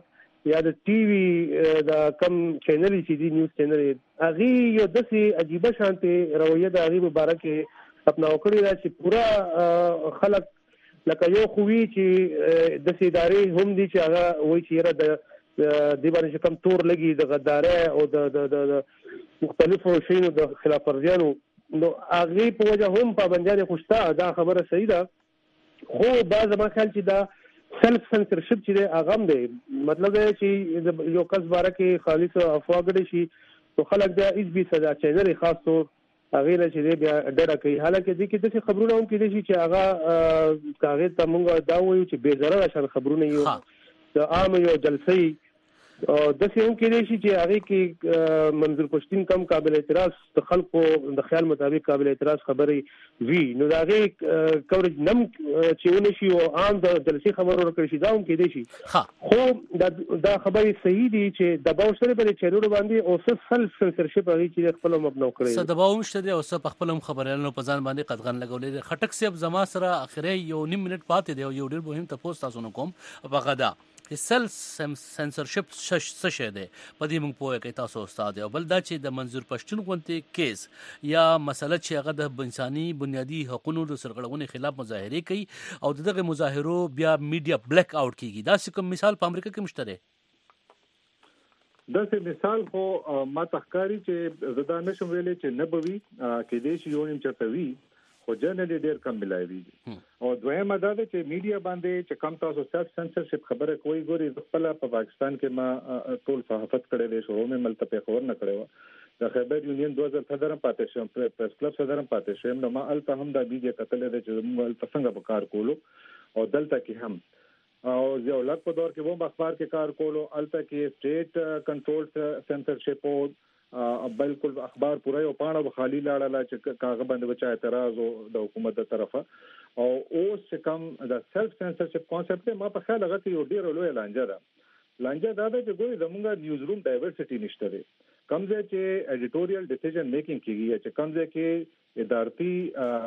یا د ټي وي د کم چینل چې دی نیوز چینل هغه یو داسې عجیبه شانته رویه د هغه مبارکه اپنا وکړی دا چې پورا خلک لکه یو خووی چې د سیدارې هم دي چې هغه وایي چې را د دی باندې کم تور لګي د غدارۍ او د مختلفو شینو د خلاف ورزیانو نو هغه په وجه هم پابندیان خوشتا دا خبره صحیح ده خو بعض ما خیال چې دا سلف سنسرشپ چې هغه هم دی مطلب دی چې یو کس باره کې خالص افوا ګډي شي نو خلک دا اس بي سزا چینل خاص طور هغه نه چې بیا ډېر کوي حالکه دي کې د خبرونه هم کې دي چې هغه کاغذ ته مونږ دا وایو چې به ضرر شان خبرونه یو د عام یو جلسې او د څه هم کې دي چې هغه کې منظور پښتين کم قابل اعتراض د خلکو د خیال مطابق قابل اعتراض خبرې وی نو دا هغه کوریج نم چې ونه شي او عام د جلسې خبرو ورکړي شي دا هم کې دي شي خو دا خبرې صحیح دي چې د باور پر چینل باندې او سلف سنسرشپ هغه چې خپل مبنو کړی څه دباو مشته دي او څه خپل خبرانو په ځان باندې قدغن لګولې خټک صاحب زما سره اخره یو نیم منټ پاتې دی او یو ډېر مهم تاسو تاسو کوم په غدا سلف سنسرشپ څه شی دی په دې موږ پوهه کوي تاسو استاد او بل دا چې د منظور پښتون غونډې کیس یا مسله چې هغه د انساني بنیادی حقوقو د سرغړونې خلاف مظاهره کوي او دغه مظاهرو بیا میډیا بلیک آؤٹ کیږي دا څه کوم مثال په امریکا کې مشته دی دا څه مثال خو ما تخکاری چې زدا نشم ویلې چې نبوي کې دې شی یو نیم چتوي خو جنرالي ډېر کم ملایوي او دویمه دا ده چې میډیا باندې چې کم تاسو سلف سنسرشپ خبره کوي ګوري خپل په پاکستان کې ما ټول صحافت کړي دي شروع مې ملته خبر نه کړو د خیبر یونین 2017 پاتې شوم پریس کلب صدرم پاتې شوم نو ما الته هم د میډیا کتل دي چې موږ څنګه به کار کولو او دلته کې هم او یو لک په دور کې وو اخبار کې کار کولو الته کې سټیټ کنټرول سنسرشپ او بالکل اخبار پورا یو پاڼه خالی لاړه چې کاغه باندې بچا اعتراض او د حکومت تر طرفه او اوس کم د سلف سنسرشپ کانسپټ ما په خیال هغه یو ډیر لوی لانجه ده چې ګوري زموږ نیوز روم ډایورسټي نشته ده کمزې چې ایډیټوریال ډیسیژن میکینګ کیږي چې کمزې کې ادارتي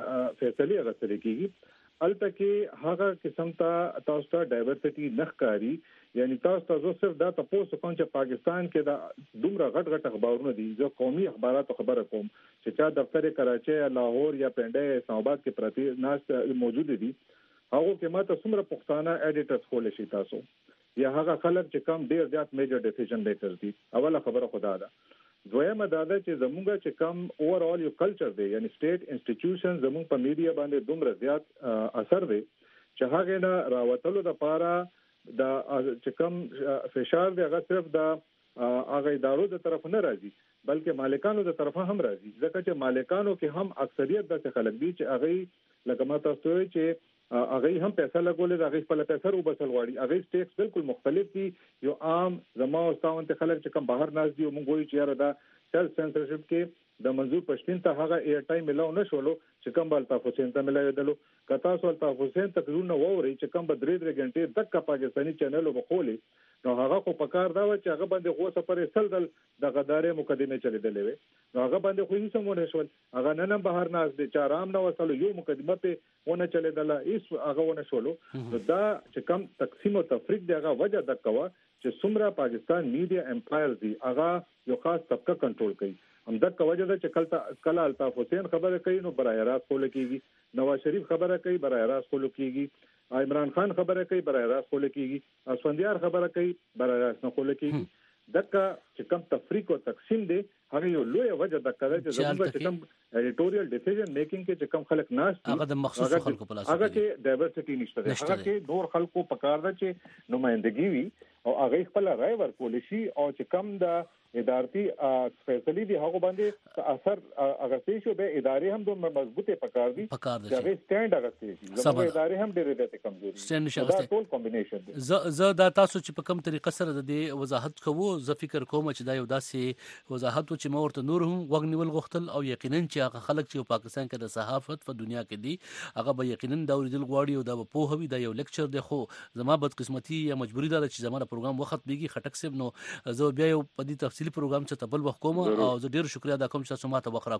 فیصله غوښتل کیږي الته کې هغه قسم ته تاسو ته ډایورسټي نخکاری یعنی تاسو ته صرف دا تاسو کوم چې پاکستان کې دا دومره غټ اخبارونه دي جو قومي اخبارات خبره کوم چې چا دفتر کراچي لاهور یا پنډه اسلام آباد کې پرتی ناس موجود دي هغه کې ماته څومره پښتانه ایډیټرز کول شي تاسو یا هغه خلک چې کم ډیر زیات میجر ډیسیژن میکرز دي اوله خبره خدا ده دویمه دا ده چې زموږ چې کم اوورال یو کلچر دی یعنی سټیټ انسټیټیوشن زموږ په میډیا باندې دومره زیات اثر دی چې هغه نه راوتلو د پاره دا چې کم فشار دی هغه صرف د هغه ادارو د طرف نه راځي بلکې مالکانو د طرفه هم راځي ځکه چې مالکانو کې هم اکثریت د خلک دي چې هغه لکه ما تاسو ته چې هغه هم پیسې لګولې هغه خپل پیسې وبسل غواړي هغه سټیکس بالکل مختلف دي یو عام زما او تاسو ته خلک چې کم بهر ناز دي موږ وایو چې یاره دا سلف سنسرشپ کې د منظور پښتين ته هغه ایر ټایم ملاو نشولو چې کم بل تاسو ته ملایو دلو کتا سو تاسو تقریبا ووري چې کم به 3 غنټې تک پاکستاني چینل وبخولي نو هغه خو پکار دا و چې هغه باندې غوسه پرې سلدل د غدارې مقدمه چلیدلې وي نو هغه باندې خو هیڅ مونږ نشول هغه نن بهر ناز دي چې آرام نه وصلو یو مقدمه په ونه چلیدله هیڅ هغه ونه شولو دا چې کم تقسیم او تفریق دی هغه وجه د کوا چې څومره پاکستان میډیا امپایر دی هغه یو خاص طبقه کنټرول کوي هم د کوجه د چې کله الطاف حسین خبره کوي نو برای راست کول کیږي نواز شریف خبره کوي برای راست کول کیږي عمران خان خبره کوي برای راست کول کیږي اسفندیار خبره کوي برای راست نه کول کیږي دغه چې کم تفریق او تقسیم دی هغه یو لوی وجه د کړه چې زموږ چې کم ایډیټوریال ډیسیژن میکینګ کې چې کم خلک ناس هغه د مخصوص خلکو په لاس هغه کې ډایورسټي نشته هغه کې نور خلکو پکار ده چې نمائندګي وي او هغه خپل رائے ورکول شي او چې کم د ادارتي فیصلې دي هغه باندې اثر اغستې شو به ادارې هم دوه مضبوطه پکار دي چې هغه سټاند اغستې شي زموږ ادارې هم ډېرې د کمزوري دا ټول کمبینیشن دي زه دا تاسو چې په کوم طریقه سره د دې وضاحت کوو زه فکر کوم چې دا یو داسې وضاحت چې ما ورته نور هم وغنیول غوښتل او یقینا چې هغه خلک چې پاکستان کې د صحافت په دنیا کې دي هغه به یقینا دا ورېدل غواړي او دا به په هوی دا یو لیکچر دی خو زما بدقسمتي یا مجبوری ده چې زموږ پروګرام وخت بیږي خټک سیب نو زه بیا یو په دې تفصیلی پروګرام چې تبل وخت کوم او زه ډیر شکریا ادا کوم چې تاسو ماته وخت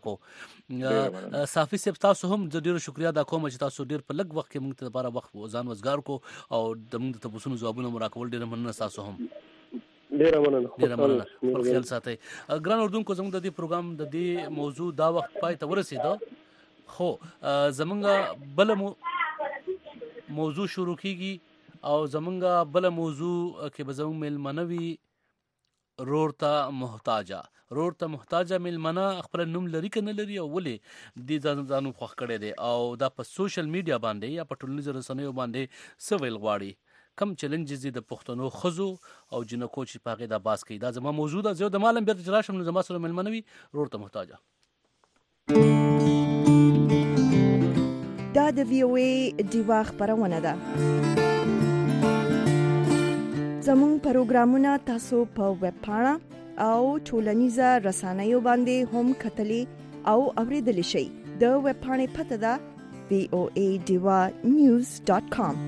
راکو صافي سیب تاسو هم زه ډیر شکریا ادا کوم چې تاسو ډیر په لږ وخت کې موږ ته لپاره وخت ځان وزګار کو او د موږ ته پوښتنو جوابونه مراکول ډیر مننه تاسو هم ډیر مننه خپل خیال ساتئ. ګران اردوونکو زموږ د دې پروګرام د دې موضوع دا وخت پای ته ورسېده، خو زمونږ بل موضوع شروع کیږي او زمونږ بل موضوع کې به زموږ میلمنه وي رور ته محتاجه میلمنه خپل نوم لري که نه لري او ولې دې ځانو خوښ کړی دی او دا په سوشل میډیا باندې یا په ټولنیزو رسنیو باندې څه ویل غواړي، کم چیلنجز دي د پښتنو ښځو او جنکو چې په هغې دا بحث کوي. دا زما موضوع ده. زه د مالم بیرته چې راشم نو زما سره میلمنه وي رور ته محتاجه. دا د VOA ډیوا خپرونه ده. زموږ پروګرامونه تاسو په ویب پاڼه او ټولنیزه رسنیو باندې هم کتلی او اوریدلی شئ. د ویب پاڼې پته ده voadivanews.com.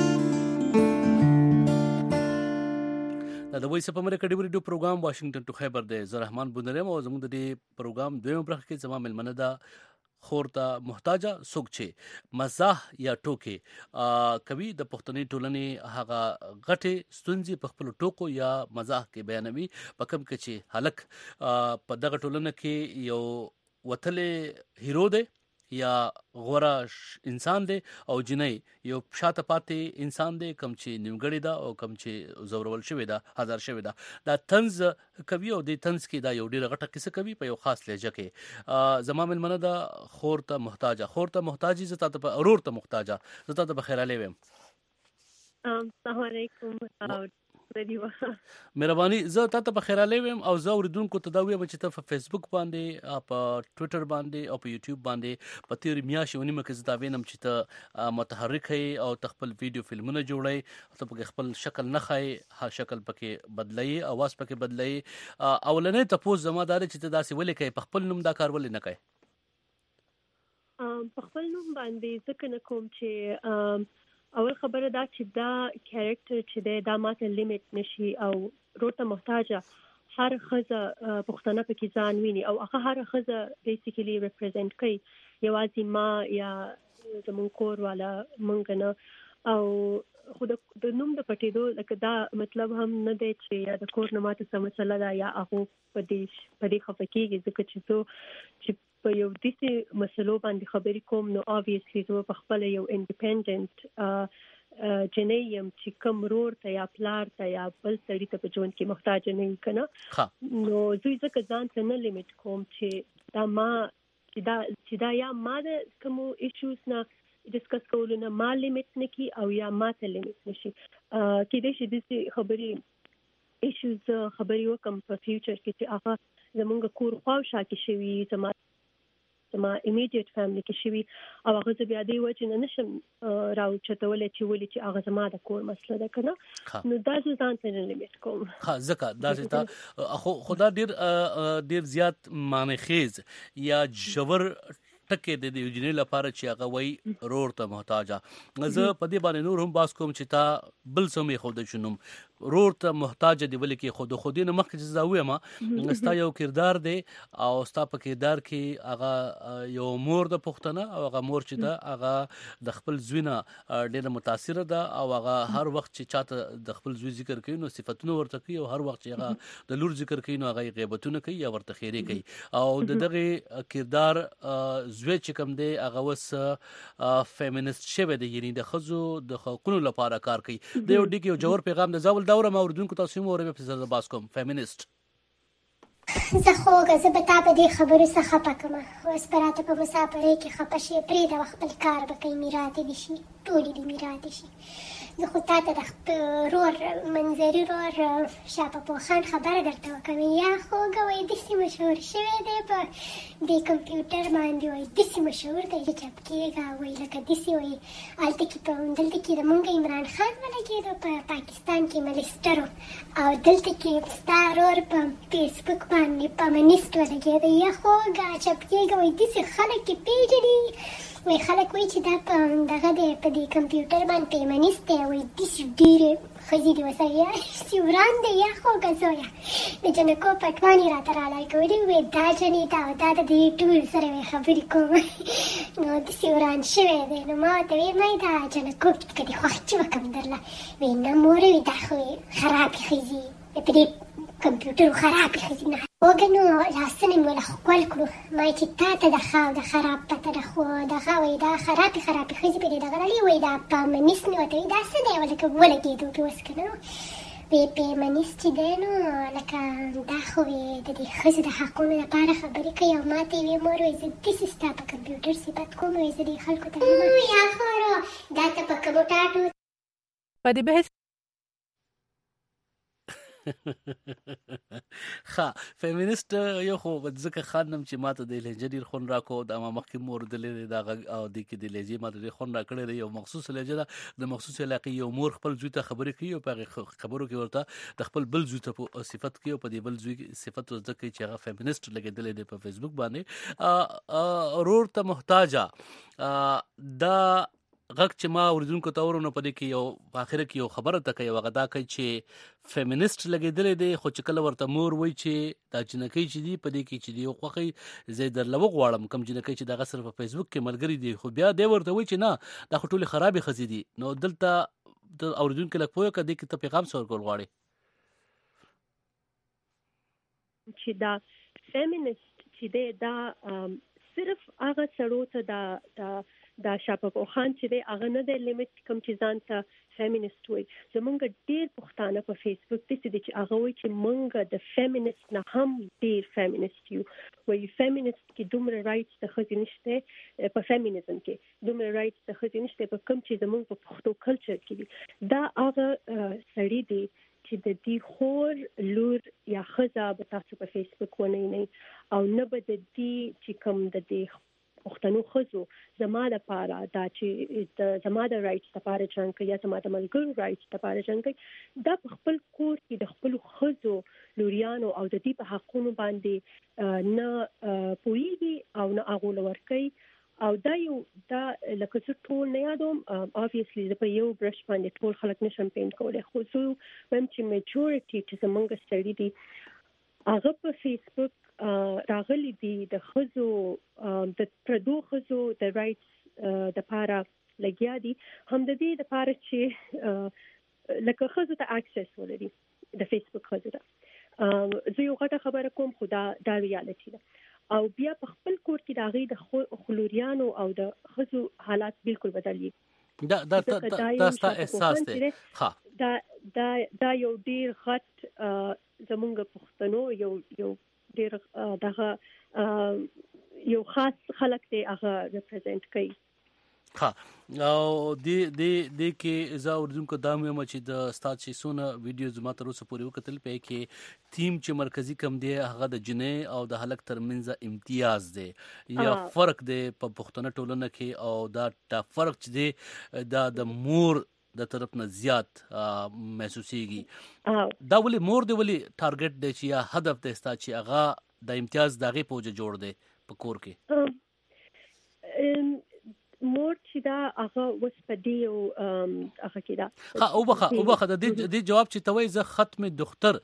د وایس اف امریکا ډیو ریډیو پروګرام واشنگټن ټو خیبر دی. زه رحمان بندرم او زموږ د دې پروګرام دویمه برخه کې زما میلمنه ده خور ته محتاجه څوک چې مزاح یا ټوکې کوي د پښتني ټولنې هغه غټې ستونزې په خپل ټوکو یا مزاح کې بیانوي، په کوم کې چې هلک په دغه ټولنه کې یو وتلې هیرو دی یا غوره انسان دی او جنۍ یو شاته پاتې انسان دی، کم چې نیمګړی ده او کم چې زورول شوی ده، هزار شوی ده. دا طنز کوي او د طنز کې دا یو ډیره غټه قصه کوي په یو خاص لهجه کې. زما میلمنه ده خور ته محتاجه زه تاته په ورور ته محتاجه زه تاته په خیر علي ویم. السلام علیکم. مهرباني. زه تاته په خیر علي ویم او زه اوریدونکو ته دا وایم چې ته په فیسبوک باندې، په ټویټر باندې او په یوټیوب باندې په تیر میاشتې ونیمه کې زه دا وینم چې ته متحرک یې او ته خپل ویډیو فلمونه جوړی، ته پکې خپل شکل نه ښایې، شکل پکې بدلایي، اواز پکې بدلایي. اولنې تپوس زما دا دی چې ته داسې ولې کوې، په خپل نوم دا کار ولې نه کوې؟ په خپل نوم باندې ځکه نه کوم چې اول خبره دا چې دا کیریکټر چې دی دا ماته لیمیټ نشي او رور ته محتاجه هر ښځه پښتنه پکې ځان ویني او هغه هر ښځه بیسیکلی ریپرزینټ کوي، یوازې ما یا زمونږ کور والا مونږ نه. او خو د نوم د پټېدو لکه دا مطلب هم نه دی چې یا د کور نه ماته څه مسله ده یا هغو په دې خفه کېږي، ځکه چې زه چې په یو داسې مسلو باندې خبرې کوم نو obviously زه په خپله یو انډیپینډنټ جنۍ یم چې کوم رور ته یا پلار ته یا بل سړي ته په ژوند کې محتاجه نه وي که نه. نو زه ځکه ځان ته نه لیمیټ کوم چې دا یا ما د کومو ایشوز نه ډسکس کولو نه ما لیمیټ نه کي او یا ما ته لیمیټ نشي کېدای شي داسې ایشوز خبرې وکړم په فیوچر کې چې هغه زمونږ کور خواوشا کې شوي، زما امیډیټ فیملی کې شوي او هغه زه بیا دې وجې نه نشم راوچتولی چې ولې چې هغه زما د کور مسله ده که نه. نو دا زه ځان ته نه لیمیټ کوم. ځکه داسې ته خو دا ډېر زیات معنی خیز یا ژور ټکې د یو جنۍ لپاره چې هغه وایي رور ته محتاجه. زه په دې باندې نور هم بحث کوم چې تا بل څه مې ښوده چې نوم رور ته محتاجه دی ولې کې خو د خودي نه مخکې چې زه ویم ستا یو کردار دی او ستا په کردار کې هغه یو مور د پښتنه او هغه مور چې ده هغه د خپل زوی نه ډېره متاثره ده او هغه هر وخت چې چاته د خپل زوی ذکر کوي نو صفتونه ورته کوي او هر وخت چې هغه د لور ذکر کوي نو هغه غیبتونه کوي یا ورته خیرې کوي او د دغه کردار زوی چې کوم دی هغه اوس فیمینست شوی دی، یعنې د ښځو د حقونو لپاره کار کوي. د یو ډېر یو ژور پیغام د زاول دوره ما اوریدونکو تاسو هم واورئ په زړه باز کوم فیمینست. زه خوږه زه به تا په دې خبرو څه خفه کړمه، اوس به راته په مسافرۍ کې خفه شي، پرېږده خپل کار به کوي میراته دې شي، ټولې دې میراته شي. زه خو تا ته د رور منظري رور شاپپو خان خبره درته وکړم، یا خوږه وایي داسې مشهور شوی دی په دې کمپیوټر باندې، وایي داسې مشهور دی چې چپ کېږه، وایي لکه داسې وایي هلته کې دلته کې د مونږ عمران خان ولګېدو په پاکستان کې ملسټر او دلته کې ستا رور په فیسبوک باندې فیمینست ولګېده. یا خوږه چپ کېږه، وایي داسې خلک یې پېژني، وایي خلک وایي چې دا په دغه دی په دې کمپیوټر باندې فیمینست دی، وایي داسې ډېرې ښځې دي ورسره یا داسې وران دی. یا خوږه زویه د جنکو پټوان یې راته رالی کولي، وایي دا جنې دا او دا د دې ټول سره وایي خبرې کوم نو داسې وران شوی دی. نو ما ورته ویل ما دا جنکو که دې خوښ چې وکړم درله، وایي نه مورې، وایي دا خو خرابې ښځې په دې کمپیوټر خراب خزینه وګنو لاسنه مولا خپل کړو ما چې تا ته د خاو د خراب پته د خو د خاوې دا خراب خزې په دې د غړلې وې دا په منیس نه وته دا څه دی ولکه ولګېدو په وسکنو په منیس چې دی نو لکه دا خو د دې خزې د حقونو لپاره خبرې کوي او ما ته یې مور وې زه داسې ستا په کمپیوټر صفت کوم وې زه دې خلکو ته یا خورو دا ته په کومو ټاټو په دې بحث ها فیمینست یو خو ځکه خانم چې ماته د لهجه ډیر خون راکو د ما مخکې مور د لري دا او د کې د لهجه ماته ډیر خون راکړي دی یو مخصوص لهجه ده د مخصوص علاقې یو مور خپل زوی ته خبرې کوي او په خبرو کې ورته د خپل بل زوی ته صفت کوي او په دې بل زوی صفت ځکه چې هغه فیمینست لګیدل دی په فیسبوک باندې رور ته محتاجه دا غږ چې ما اوریدونکو ته ورونه پدې کې یو په اخر کې یو خبره تکي وغدا کوي چې فیمینست لګیدل دي خو چې کله ورته مور وای چې دا جنکی چې دی پدې کې چې دی خوخي زه در لوغ غواړم کم جنکی چې دا غسر په فیسبوک کې ملګری دی خو بیا دی ورته وای چې نه دا ټوله خرابې خزې دي نو دلته د اوریدونکو لکه پوهه کړي کې ته پیغام سور کول غواړي چې دا فیمینست چې دی دا صرف هغه سړو ته دا شاپکو خان چې دی هغه نه د لیمټ کم چې ځان ته فیمینست وي زمونږ ډیر پښتانه په فیسبوک دي چې هغه وایي چې مونږ د فیمینست نه هم ډیر فیمینست یو وایي فیمینست کې دومره رائټس د ښځې نشته په فیمینزم کې دومره رائټس د ښځې نشته په کم چې زمونږ په پښتو کلچر کې دي دا هغه سړی دی چې د دې خور لور یا ښځه به تاسو په فیسبوک ونه نه او نه به د دې چې کوم د دې پښتنو خزو زما لپاره دا چې زما د رائټس لپاره جنګ کوي یا زما د ملګرو رائټس لپاره جنګ کوي دا په خپل کور کې د خپل خزو لوریانو او د دې په حقونو باندې نه پوهیږي او نه اغول ورکوي او دا لکه څه ټول نه یادوم obviously په یو برش باندې ټول خلک نشم پینټ کولی خو زه وایم چې میجورټي چې زمونږ سړي دي هغه په فیسبوک راغلي دي د خزو د پردو خزو د رائټس د پاره لګیا دي هم د دې د پاره چې لکه خزو ته اکسس ولري د فیسبوک خزو ته زه یو غټه خبره کوم خو دا ریالټي ده او بیا په خپل کور کې د هغې د خلوریانو او د خزو حالات بالکل بدلیږي دا ستا احساس دی دا یو ډیر غټ زمونږ پښتنو یو ډیر دغه یو خاص خلک دی هغه ریپرزینټ کوي ها او د کې زه اوردونکو دا مې چې د استاد چې سونه ویډیوز ما تر اوسه پورې وکتل په کې تیم چې مرکزی کم دی هغه د جنې او د هلک ترمنځ امتیاز دی یا فرق دی په پښتنه ټولنه کې او دا فرق چې دی دا د مور د طرف نه زیات محسوسيږي دا ولي مور دی ولي ټارګټ دی چې یا هدف دی ستا چې هغه د امتیاز دغه پوجا جوړ دی په کور کې مور چې دا هغه وسپدي او هغه کې دا او بخه د دې جواب چې توي زه ختم دختر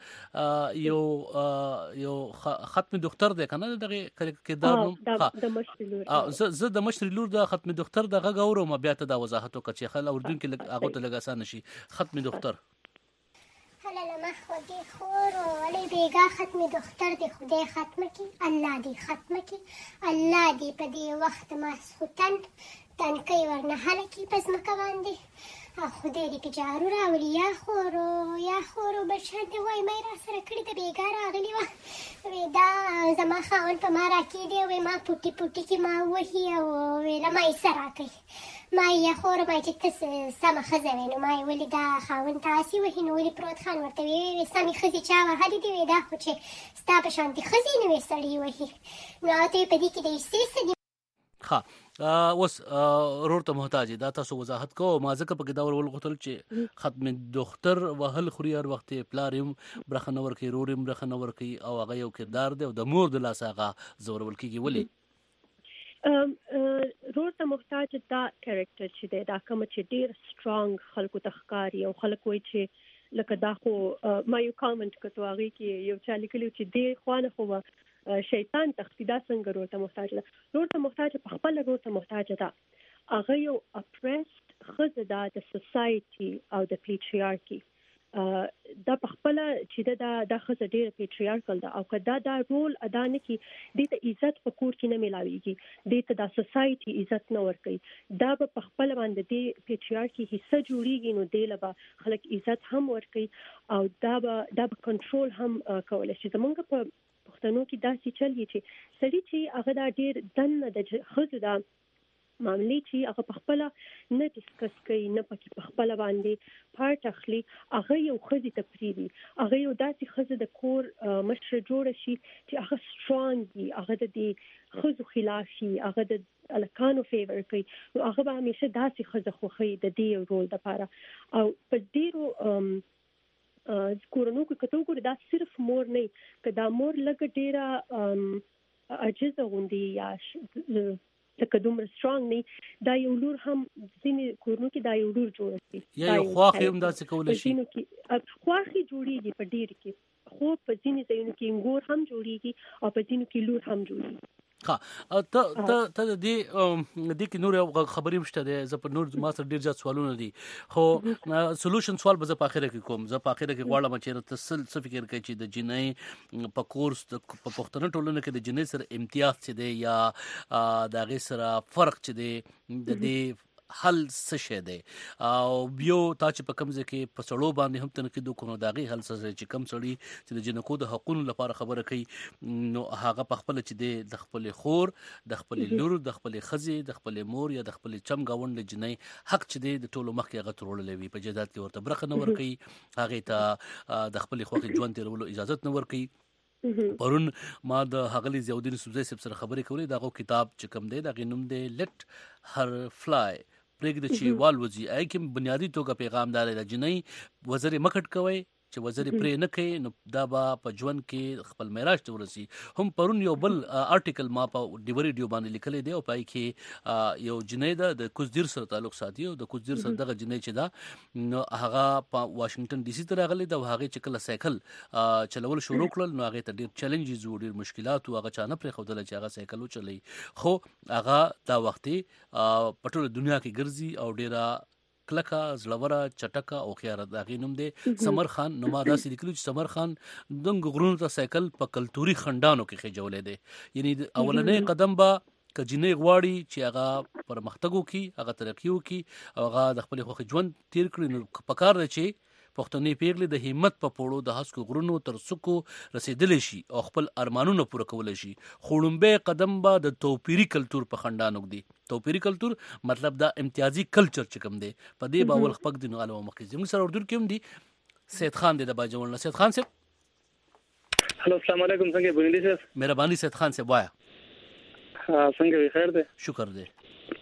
یو ختم دختر دی کنه دغه کردار د مشر لور زه د مشر لور د ختم دختر دغه غوړو ما بیا ته دا وضاحت وکړ چې خل اردن کې هغه ته لګا اسانه شي ختم دختر هلا لما خودي خور ولی بیگا ختم دختر دی خدای ختم کی الله دی ختم کی الله دی په دې وخت ما سختن تنکي ورنه هلکی پس مکه باندې خدای دې کې جارو راولي یا خورو بشر دی وای مې را سره کړی ته بیگا راغلی و دا زما خاون په ما راکې دی و ما پټي کې ما وਹੀ او ویلا مې سره کوي ما یا خور ما چې تاسو سم خزه وینم ما ولې دا خاون تاسو وهین ولې پروت خان ورته وی سمي خزه چا وهدي دی دا خو چې ستا په شانتي خزه نه وسړی وهي نو ته په دې کې د سیسه اوس رورته محتاج دا تاسو وضاحت کو ما ځکه په دا ول غوتل چې ختم دختر وهل خوري هر وخت پلارم برخنور کې رورم برخنور کې او هغه یو کردار دی او د مور د لاس هغه زور ول کېږي ولی رورته محتاج دا کریکټر چې دی دا کوم چې ډیر سترونګ خلکو تخکاری او خلک وایي چې لکه دا خو ما یو کامنټ کتو هغه کې یو چا لیکلی چې دی خوانه خو شیطان تخصیدا څنګه رورته محتاج ده رورته محتاج په خپل رورته محتاج ده هغه یو اپریسډ خزه ده د سوسایټي او د پیټریارکی دا په خپل چې دا خزه ډیره پیټریارکل ده او کدا دا رول ادا نه کی د ته عزت په کور کې نه ملاويږي د ته د سوسايټي عزت نه ورکي دا په خپل باندې د پیټریارکی حصہ جوړیږي نو د لبا خلک عزت هم ورکي او دا کنټرول هم کولای شي زمونږ په پښتنو کې داسې چلی چې سړي چې هغه دا ډیر دنه د خزه دا معاملې چې هغه په خپل نه ډیسکس کوي نه پکې په خپل باندې پارت اخلي هغه یو خزي ته پریدي هغه یو داسې خزه د کور مشر جوړ شي چې هغه سترونګ وي هغه د خزو خلاف شي هغه د الکانو فیور کوي هغه به همیشه داسې خزه خوخي د دې رول لپاره او په ډیرو کورونو کې کتو ګور دا صرف مور نه کدا مور لګ ډیره عجزه غوندي یا لکه دومره سترونګ نه دا یو لور هم ځینې کورونو کې دا یو لور جوړ شي یا یو خواخې هم داسې کولای شي خواخې جوړیږي په ډیر کې خو په ځینې ځایونو کې انګور هم جوړیږي او په ځینو کې لور هم جوړیږي ها ته دې کې نور خبرې مشته ده زه په نور ما سره ډیر ځات سوالونه دي خو سولوشن سوال به زه په اخره کې کوم زه په اخره کې غواړم چې تاسو څه فکر کوئ چې د جنۍ په کورس په پښتنو ټولنه کې د جنۍ سره امتیاز څه دی یا د هغې سره فرق څه دی د دې حل څه شی دی او بیا تا چې په کوم ځای کې په سړو باندې هم تنقید وکړو د هغې حل څه چې کوم سړي چې د جنکو د حقونو لپاره خبره کوي نو هغه په خپله چې دی د خپلې خور د خپلې لور د خپلې ښځې د خپلې مور یا د خپلې چم ګاونډ جنۍ حق چې دی د ټولو مخکې هغه تروړلی وي په جایداد کې ورته برخه نه ورکوي هغې ته د خپلې خوښې ژوند تېرولو اجازت نه ورکوي پرون ما د ښاغلي ضیاءالدین یوسفزی صاحب سره خبرې کولې د هغو کتاب چې کوم دی د هغې نوم دی لیټ هر فلای پرېږده چې والوځي هغې کې بنیادي توګه پیغام دا دی د جنۍ وزرې مه کټ کوئ چې وزرې پرې نه کوي نو دا به په ژوند کې خپل معراج ته ورسي هم پرون یو بل آرټیکل ما په ډیوري باندې لیکلی دی او په هغې کې یو جنۍ ده د کوزدیر سره تعلق ساتي او د کوزدیر سره دغه جنۍ چې ده نو هغه په واشنګټن ډي سي ته راغلی ده او هغې چې کله سایکل چلول شروع کړل نو هغې ته ډېر چیلنجز و ډېر مشکلات و هغه چا نه پرېښودله چې هغه سایکل وچلوي خو هغه دا وختې په ټوله دنیا کې ګرځي او ډېره کلکه زړوره چټکه او خیاره د هغې نوم دی سمر خان نو ما داسې لیکلي چې سمر خان دنګ غرونو ته سایکل په کلتوري خنډانو کې خېجولی دی یعنی اولنی قدم به که جنۍ غواړي چې هغه پرمختګ وکړي هغه ترقي وکړي او هغه د خپلې خوښې ژوند تېر کړي نو پکار دی چې پښتنې پیغلې د همت په پوړو د هسکو غرونو تر څوکو رسېدلی شي او خپل ارمانونه پوره کولی شي خو لومبی قدم به د توپیري کلتور په خنډانو ږدي توپیري کلتور مطلب دا امتیازي کلچر چې کوم دی په دې به اول خپک دی نو علاوه مخکې زموږ سره اردو کې هم دی سید خان دی د باجوړ نه سید خان صاحب هلو السلام علیکم څنګه بوندي صاحب مهرباني سید خان صاحب وایا څنګه خیر دی شکر دی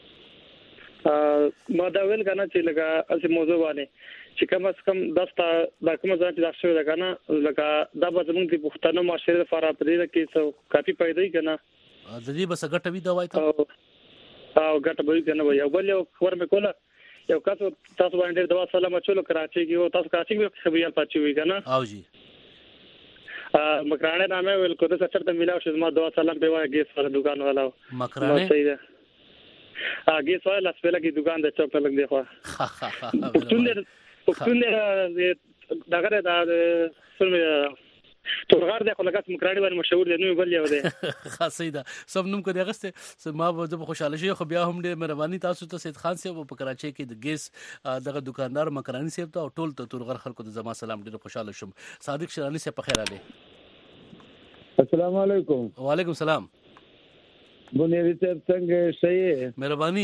ما دا ویل کنه چې لکه اسی موضوع باندې چې کم از کم 10 تا د کوم ځای چې راځي دا کنه لکه دا به زموږ د پښتنو معاشره لپاره پرې کې څو کافي پیدا کنه د دې بس ګټه وی دا وای ته او ګټه به کنه وای او بل یو خبر مې کوله یو تاسو باندې دوا سلام چلو کراچي کې او تاسو کراچي کې خبريال پاتې وی کنه او جی مکرانه نامه ویل کو د سچر ته ملاو شې ما دوا سلام په وای ګیس والا دکان والا مکرانه صحیح ده ګیس والا سپیلا کی دکان د چوک لګ دی خو پښتون دغه دا فلم تورغار د خلکات مکرانی باندې مشهور دی نو بل یو دی خاصه ده سب نوم کو دغه ما به خوشاله شي خو بیا هم ډېر مهرباني تاسو ته سید خان صاحب په کراچۍ کې د ګیس دغه دکاندار مکرانی صاحب ته او ټول ته تورغار خلکو ته زما سلام ډېر خوشاله شم صادق شرانی صاحب په خیر علي السلام علیکم وعلیکم السلام بنیادی صاحب څنګه صحیح مهرباني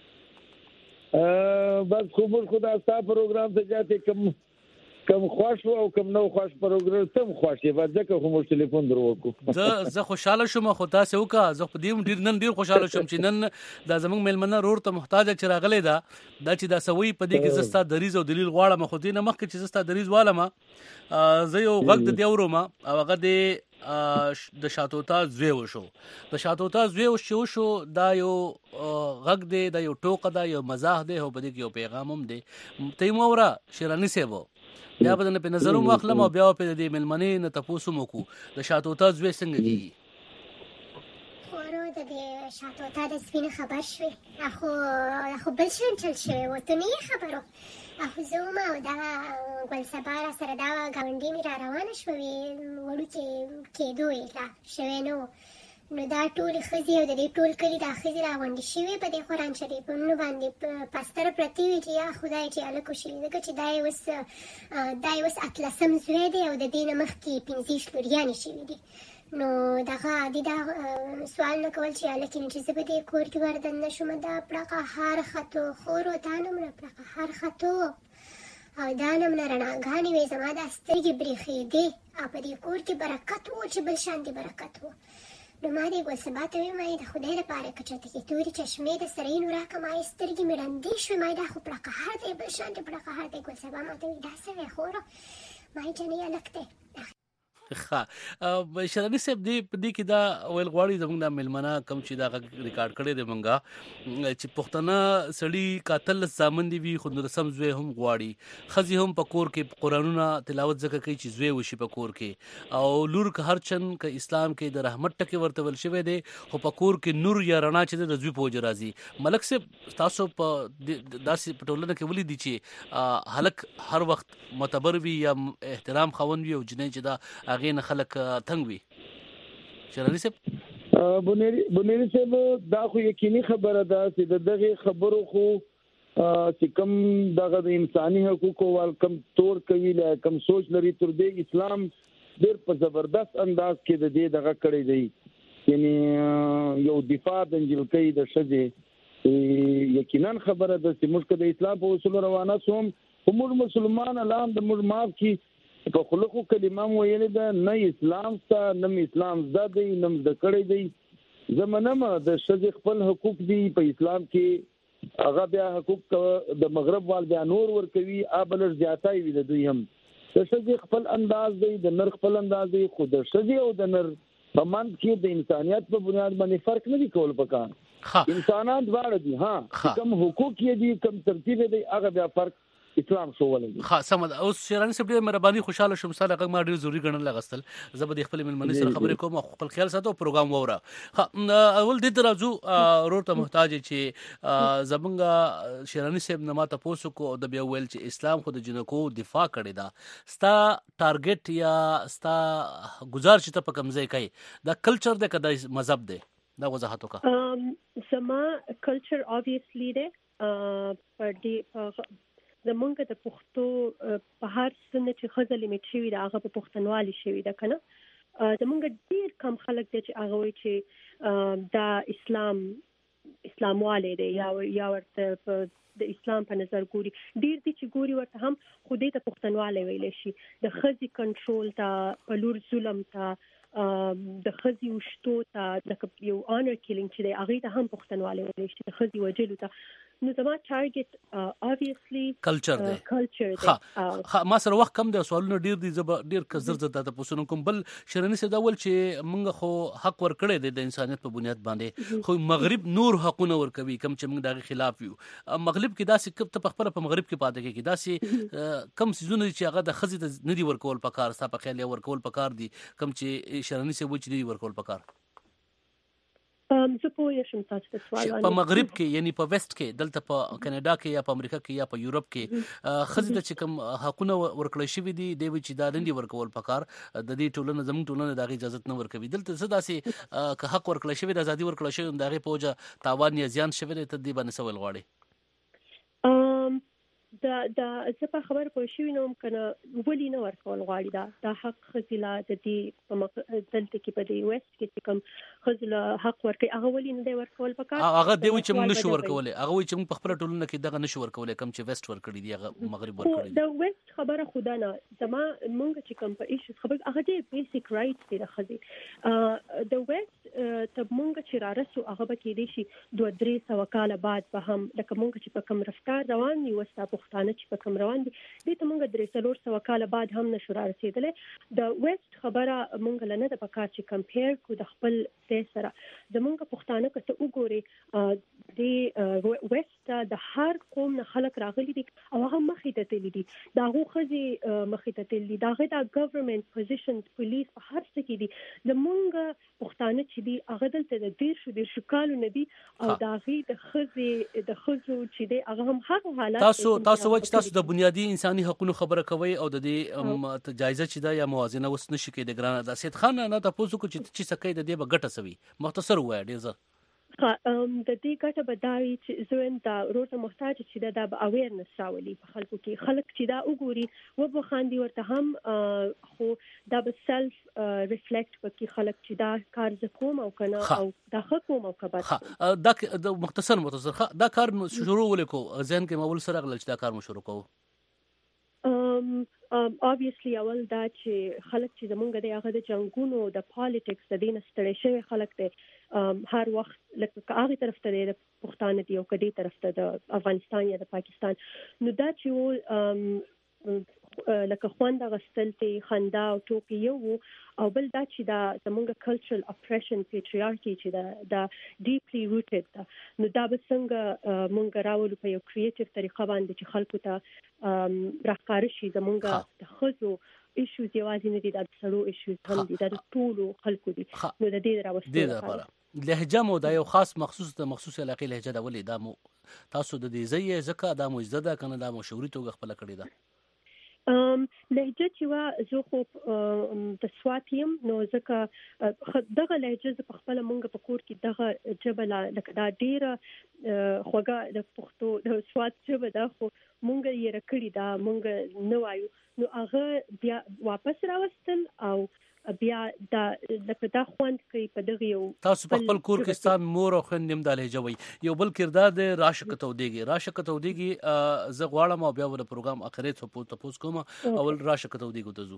بس خبر خدا ستا پروگرام ته جاته کم خوش او کم نو خوش پروگرام تم خوشي ځکه خو مو ټلیفون درو زه خوشاله شوم خو تاسو وکا زه په دې ډیر نن ډیر خوشاله شوم چې نن دا زمونږ ملمنه رور ته محتاج چې راغلی دا چې دا سوي په دې کې زستا دریز او دلیل غواړم خو دې نه مخکې چې زستا دریز والما زه یو غږ د دیورم او هغه د شاتوتا زوی وشو د شاتوتا زوی وشو دا یو غږ دی دا یو ټوکه دا یو مزاح دی او په دې کې یو پیغام هم دی تیمورا شیرانی سیبو بیا به په نظر واخلم او بیا په دې ملمنې نه تاسو مو کو د شاتوتا زوی څنګه کیږي خورو د شاتو تا د سپین خبر شوي اخو بل شون چل شوی و ته نه خبرو اخو زوما او دا ګل سبا را سره دا غونډې مې را روانه شوې وړو کېدو یې لا شوی نو دا ټول ښځې او د دې ټول کلي دا ښځې راغونډې شوې په دې قرآن شریفونو باندې پستره پرتې وي چې یا خدای چې هلک وشي ځکه چې دا یې اوس 18 زوی دی او د دې نه مخکې 15 لوریانې شوي دي نو دغه عادي دا سوال نه کول چې هلکې نو چې زه به دې کور کې وردننه شوم دا پړقه هر خطو خورو دا نومونه پړقه هر خطو او دا نومونه رڼاګانې وې زما دا سترګې برېښېدې او په دې کور کې برکت و چې بل شان دې برکت و نو ما دې ګل سبا ته ویې ما یې د خدای لپاره که چېرته کې تورې چشمې د سره یې نو راکړه ما یې سترګې مې ړندې شوې ما یې دا خو پړقهار دی بل شان دې پړقهار دی ګل سبا ما ته وایي دا څه وی خورو ما یې جنې هلک دی شرانی صاحب دې کې دا ویل غواړي زموږ د ملمنه کم چې دا ریکارډ کړی دی مونږه چې پښتانه سړي قاتل زامن دی وي خو رسم زوی هم غواړي خزي هم په کور کې قرانونه تلاوت ځکه کوي چې زوی وشي په کور کې او لور که هر چن که اسلام کې د رحمت ټکی ورته ول شوی دی خو په کور کې نور یا رڼا چې د زوی په وجه راځي ملک صاحب تاسو په داسې پټولنه کې ولې دي چې هلک هر وخت معتبر وي یا احترام خاوند وي او جنې چې دا هغه نه خلک تنگ وي شرانی صاحب بنيري صاحب دا خو یقیني خبره ده چې دغه خبرو خو چې کوم دغه د انساني حقوقو ول کم تور کوي لا کم سوچ لري تر دې اسلام ډېر په زبردست انداز کې د دې دغه کړی دی یعنی یو دفاع د انجلکۍ د شذې یقینا خبره ده چې موږ د اسلام په اصول روانه سوم موږ مسلمان الله د موږ معاف کی په خلقو کلمه ویل ده نه اسلام ته نه اسلام زده نه د کړی دی زمونږ د شذې خپل حقوق دي په اسلام کې هغه بیا حقوق د مغرب وال بیا نور ور کوي ابل زیاتای وي د دوی هم د شذې خپل انداز دی د نر خپل انداز دی خو د شذې او د نر په منځ کې د انسانيت په بنیاد باندې فرق نه دی کول پکار انسانان دواړه دي ها کوم حقوق یې دي کوم ترتیب دی هغه بیا فرق اسلام شو ولې خاصه سم اوس شیرانی صاحب ډېر مهرباني خوشاله شوم سره هغه ما ډېر ضروری ګڼل لغستل زه به د خپل ملمنې سره خبرې کوم خپل خیال ساتو پروګرام ووره اول د درازو ورته محتاج چې زبنګ شیرانی صاحب نه ما تاسو کو د بیا ویل چې اسلام خو د جنکو دفاع کړي دا ستا ټارګټ یا ستا گزار چې ته په کمزې کوي دا کلچر د کدا مذهب دی دا وضاحت وکړه سما کلچر obviously دی پر دې زمونږ د پښتو په هر څه چې خزه لیمیټ شوی دا هغه په پښتنوالي شوی دا کنه زمونږ ډیر کم خلک دي چې هغه وایي چې دا اسلام والے دی یا ورته د اسلام په نظر ګوري ډیر دي چې ګوري ورته هم خودی ته پښتنواله ویل شي د خزي کنټرول ته په لور ظلم ته د خزي وشتو ته د یو آنر کیلینګ چې دی هغه ته هم پښتنواله ویل شي د خزي وجلو ته نو زما ټارګټ obviously کلچر دی ما سره وخت کم دی سوالونه ډیر دي ډیر کزر زړه ته پوښتنه کوم بل شرنی سي دا ول چې موږ خو حق ور کړی دی د انسانيت په بنیاد باندې خو مغرب نور حقونه ور کوي کم چې موږ دغه خلاف یو مغرب کې داسې کب ته خپل په مغرب کې پاتې کې داسې کم سيزونه چې هغه د خزي ته ندي ور کول پکار ستا په خیال ور کول پکار دي کم چې شرنی سي و چې دی ور کول پکار زه پوه شم تاسو ته سوال په مغرب کې یعنی په ویسټ کې دلته په کینیډا کې یا په امریکا کې یا په یورپ کې خزي ته چې کوم حقونه ورکړل شوی دي د وی چې دا دندي ورکول پکار د دې ټولنه زموږ ټولنه د اجازه نه ورکوي دلته څه داسې که حق ورکړل شوی د ازادي ورکړل شوی دغه پوجا تاوان یا زیان شوی ته دی باندې سوال غواړي دا زه په خبر پوه شوی نوم کنه ولی نه ورکول غواړي دا حق خزله د دې په دلته کې په دې وست کې کوم خزله حق ورکړي هغه ولی نه دی ورکول پکار هغه دی چې موږ نشو ورکولې هغه وی چې موږ په خپل ټولنه کې دغه نشو ورکولې کوم چې وست ورکړي دی هغه مغرب ورکړي دا وست خبره خدا نه زما موږ چې کوم په ایشو خبر هغه دی بیسیک رائټس دی خزي د وست ته موږ چې رارسو هغه به کې دي شي 2-3 کاله بعد به هم لکه موږ چې په کوم رفتار روان یو وستا پښتانه چې په کوم روان دي دې ته موږ 300 کاله بعد هم نشو رسیدلې د وست خبره موږ لنه د پکار چې کمپیر کو د خپل سره زمونږ پښتانه کته وګوري د وست د هر قوم نه خلک راغلي دي او هغه مخې ته تللي دي دا هغه خزي مخې ته تللي دا غدا ګورنمنت پوزیشن پولیس په هر څه کې دي زمونږ پښتانه چې چې دی هغه دلته د دیر شو کالو نه دی او د هغې د ښځو چې دی هغه هم هغه حالات تاسو وایي چې تاسو د بنیادي انساني حقوقو خبره کوئ او د دې جایزه چې دا یا موازنه وس نشي کېدای ګرانه د سید خان نه تاسو کو چې سکه د دې به ګټه سوي مختصر وایي ډیر زر د دې ګټه به دا وي چې زوین دا روته محتاج چې دا به اویرنس راولي په خلکو کې خلک چې دا وګوري و به خاندي ورته هم خو دا به سلف ریفلیکټ وکړي خلک چې دا کار ز کوم او کنه او دا کوم او کبر دا د مختصر دا کار شروع ولیکو ځین کې مول سره غل چې دا کار مو شروع کوو obviously اول دا چې خلک چې زمونږ د هغه د جنگونو د پالیټکس د دین ستړي شوی خلک ته هر وخت لکه هغه طرف ته د پښتانه دی او کدي طرف ته د افغانستان یا د پاکستان نو دا چې لکه خوند غستل ته خندا او ټوکی یو او بل دا چې دا زمونږ کلچرل اپریشن پیټریارکی چې دا ډیپلی روټډ نو دا به څنګه مونږ راولو په یو کریټیو طریقه باندې چې خلکو ته راښکاره شي زمونږ د ښځو ایشوز یوازې نه دي د سړو ایشوز هم دي د ټولو خلکو دي نو د دې راوستلو لپاره لهجه مو دا یو خاص مخصوص علاقې لهجه دا ولې دا مو تاسو د دې ځای ځکه دا مو زده کنه دا مو شعوري توګه خپل کړی ده لهجه چې وا زه خو د سواتیم نو ځکه دغه لهجه په خپل مونږ په کور کې دغه جبل لکه دا ډیره خوګه د پښتو د سوات جبل دا خو مونږ یې رکړی دا مونږ نه وایو نو هغه بیا واپس راوستل او بیا دا لکه دا خوند کوي په دغه یو تاسو په خپل کور کې ستاسو مور او خويندم د لهجه وي یو بل کردار د راشد کتودیږي زه غواړم او بیا ول پروګرام اخرت په تاسو کوم اول راشد کتودیږي ته زو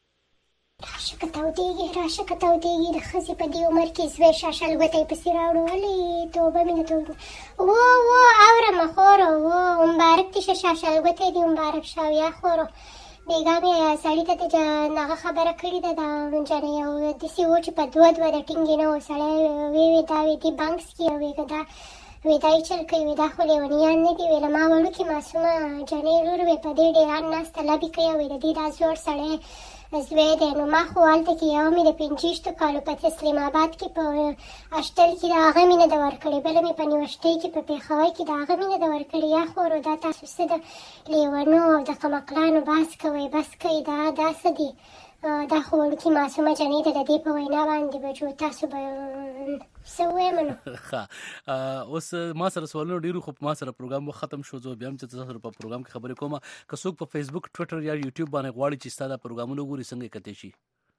راشد کتودیږي د خزي په دې عمر کې زوی شاشل غوتې په سیراوړو ولې توبه مینه توبه و اورم خور و مبارک دي شاشل غوتې دي مبارک شاویا خور بیګامه سړی ته هغه خبره کړې ده دا جنې او د سی و چې په دوه د ټینګ نه وسړی وی دا وی دی بانکس کې وی دا وی دا چې کوي دا خو لیونیان نه دی ویل ما وړو کې معصومه جنې لور وی په دې ډیر ناس طلبي کوي وی د دې راز ور سړی زوی دی نو ما خو حالته کې یو مې د 25 کالو په اسلام آباد کې په اشتل کې دا هغه مینه د ورکړې بل مې په نیوشتي کې په پیښور کې دا هغه مینه د ورکړې یا خو دا تاسو څه د لیونو او د قمقلانو باس کوي بس کوي دا څه دي دا خو ورکی معصومه جنې ته د دې په وینا باندې بجو تاسو به سوې منو اوس ما سره سوالونه ډیرو خو ما سره پروګرام ختم شو زه بیا هم چې تاسو په پروګرام کې خبرې کوم که څوک په فیسبوک ټوئیټر یا یوټیوب باندې غواړي چې ستاسو پروګرامونه وګوري څنګه کته شي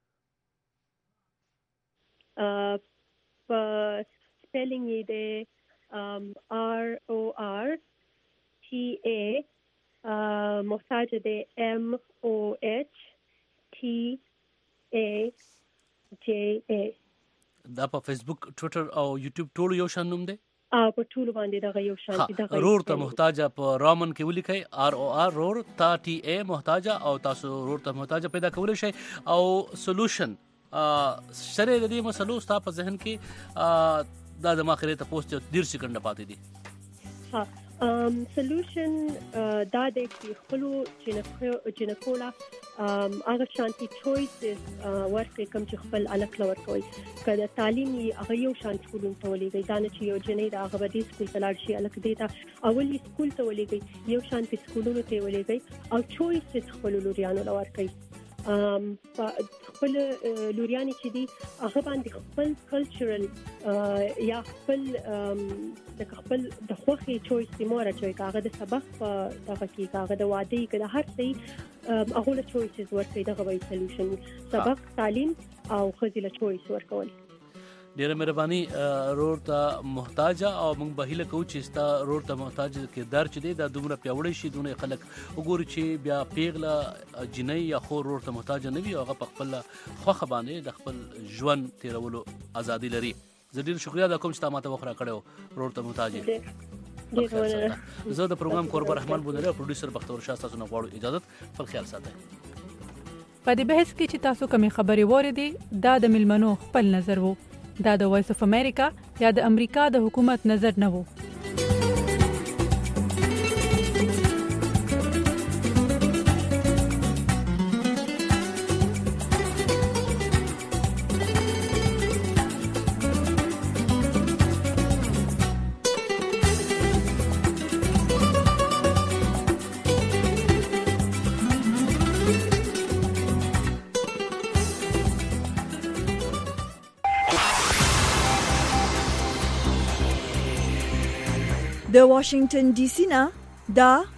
په سپیلینګ یې د RORTA محتاج د MOH TAJA دا په فیسبوک ټوئیټر او یوټیوب ټول یو شان نوم دی په ټول باندې دغه یو شان دي دغه رور ته محتاج په رامن کې ولیکي ROR رور تا TA محتاج او تاسو رور ته محتاج پیدا کولای شئ او سولوشن شری د دې مسلو ستاسو په ذهن کې دا د ماخره ته پوسټ 10 سکند پاتې دي سولوشن دا د خپل جنکولا هغه شانتي چويسز ورکه کوم چې خپل الکل ورکوي کله تعلیم هغه یو شان سکولون ته ولېږي دا نه چې یو جنې د هغه بدی سکول ته لاړ شي الک دیتا اولی سکول ته ولېږي یو شان په سکولونو ته ولېږي او چويسز خپل لوريانو لورکوي خپل لوريانې چې دي هغه باندې خپل کلچرل یا خپل د خوخي چويس دی مور چوي هغه د سبق دغه کې هغه د واده کې د هر څه هغه له چويسز ورکړي دغه وای سولوشن سبق تعلیم او خزيله چويس ورکول ډیره مهرباني رور ته محتاج او موږ به هیله کوو چې ستا رور ته محتاج کردار چې دی دا دومره پیوړی شي دونه خلک وګوري چې بیا پیغله جنۍ یا خو رور ته محتاج نه وي هغه په خپل خوخه باندې د خپل ژوند تیرولو ازادي لري زه ډیر شکریا ادا کوم چې تا ماته وخره کړو رور ته محتاج زه د پروګرام قربان رحمان بونری او پروډوسر بختور شاه تاسو نه غواړم اجازه خپل خیال ساتئ په دې بحث کې چې تاسو کومې خبرې وریدي دا د ملمنو خپل نظر وو دا د وایس اف امریکا یا د امریکا د حکومت نظر نه وو د واشنگټن ډي سي نه دا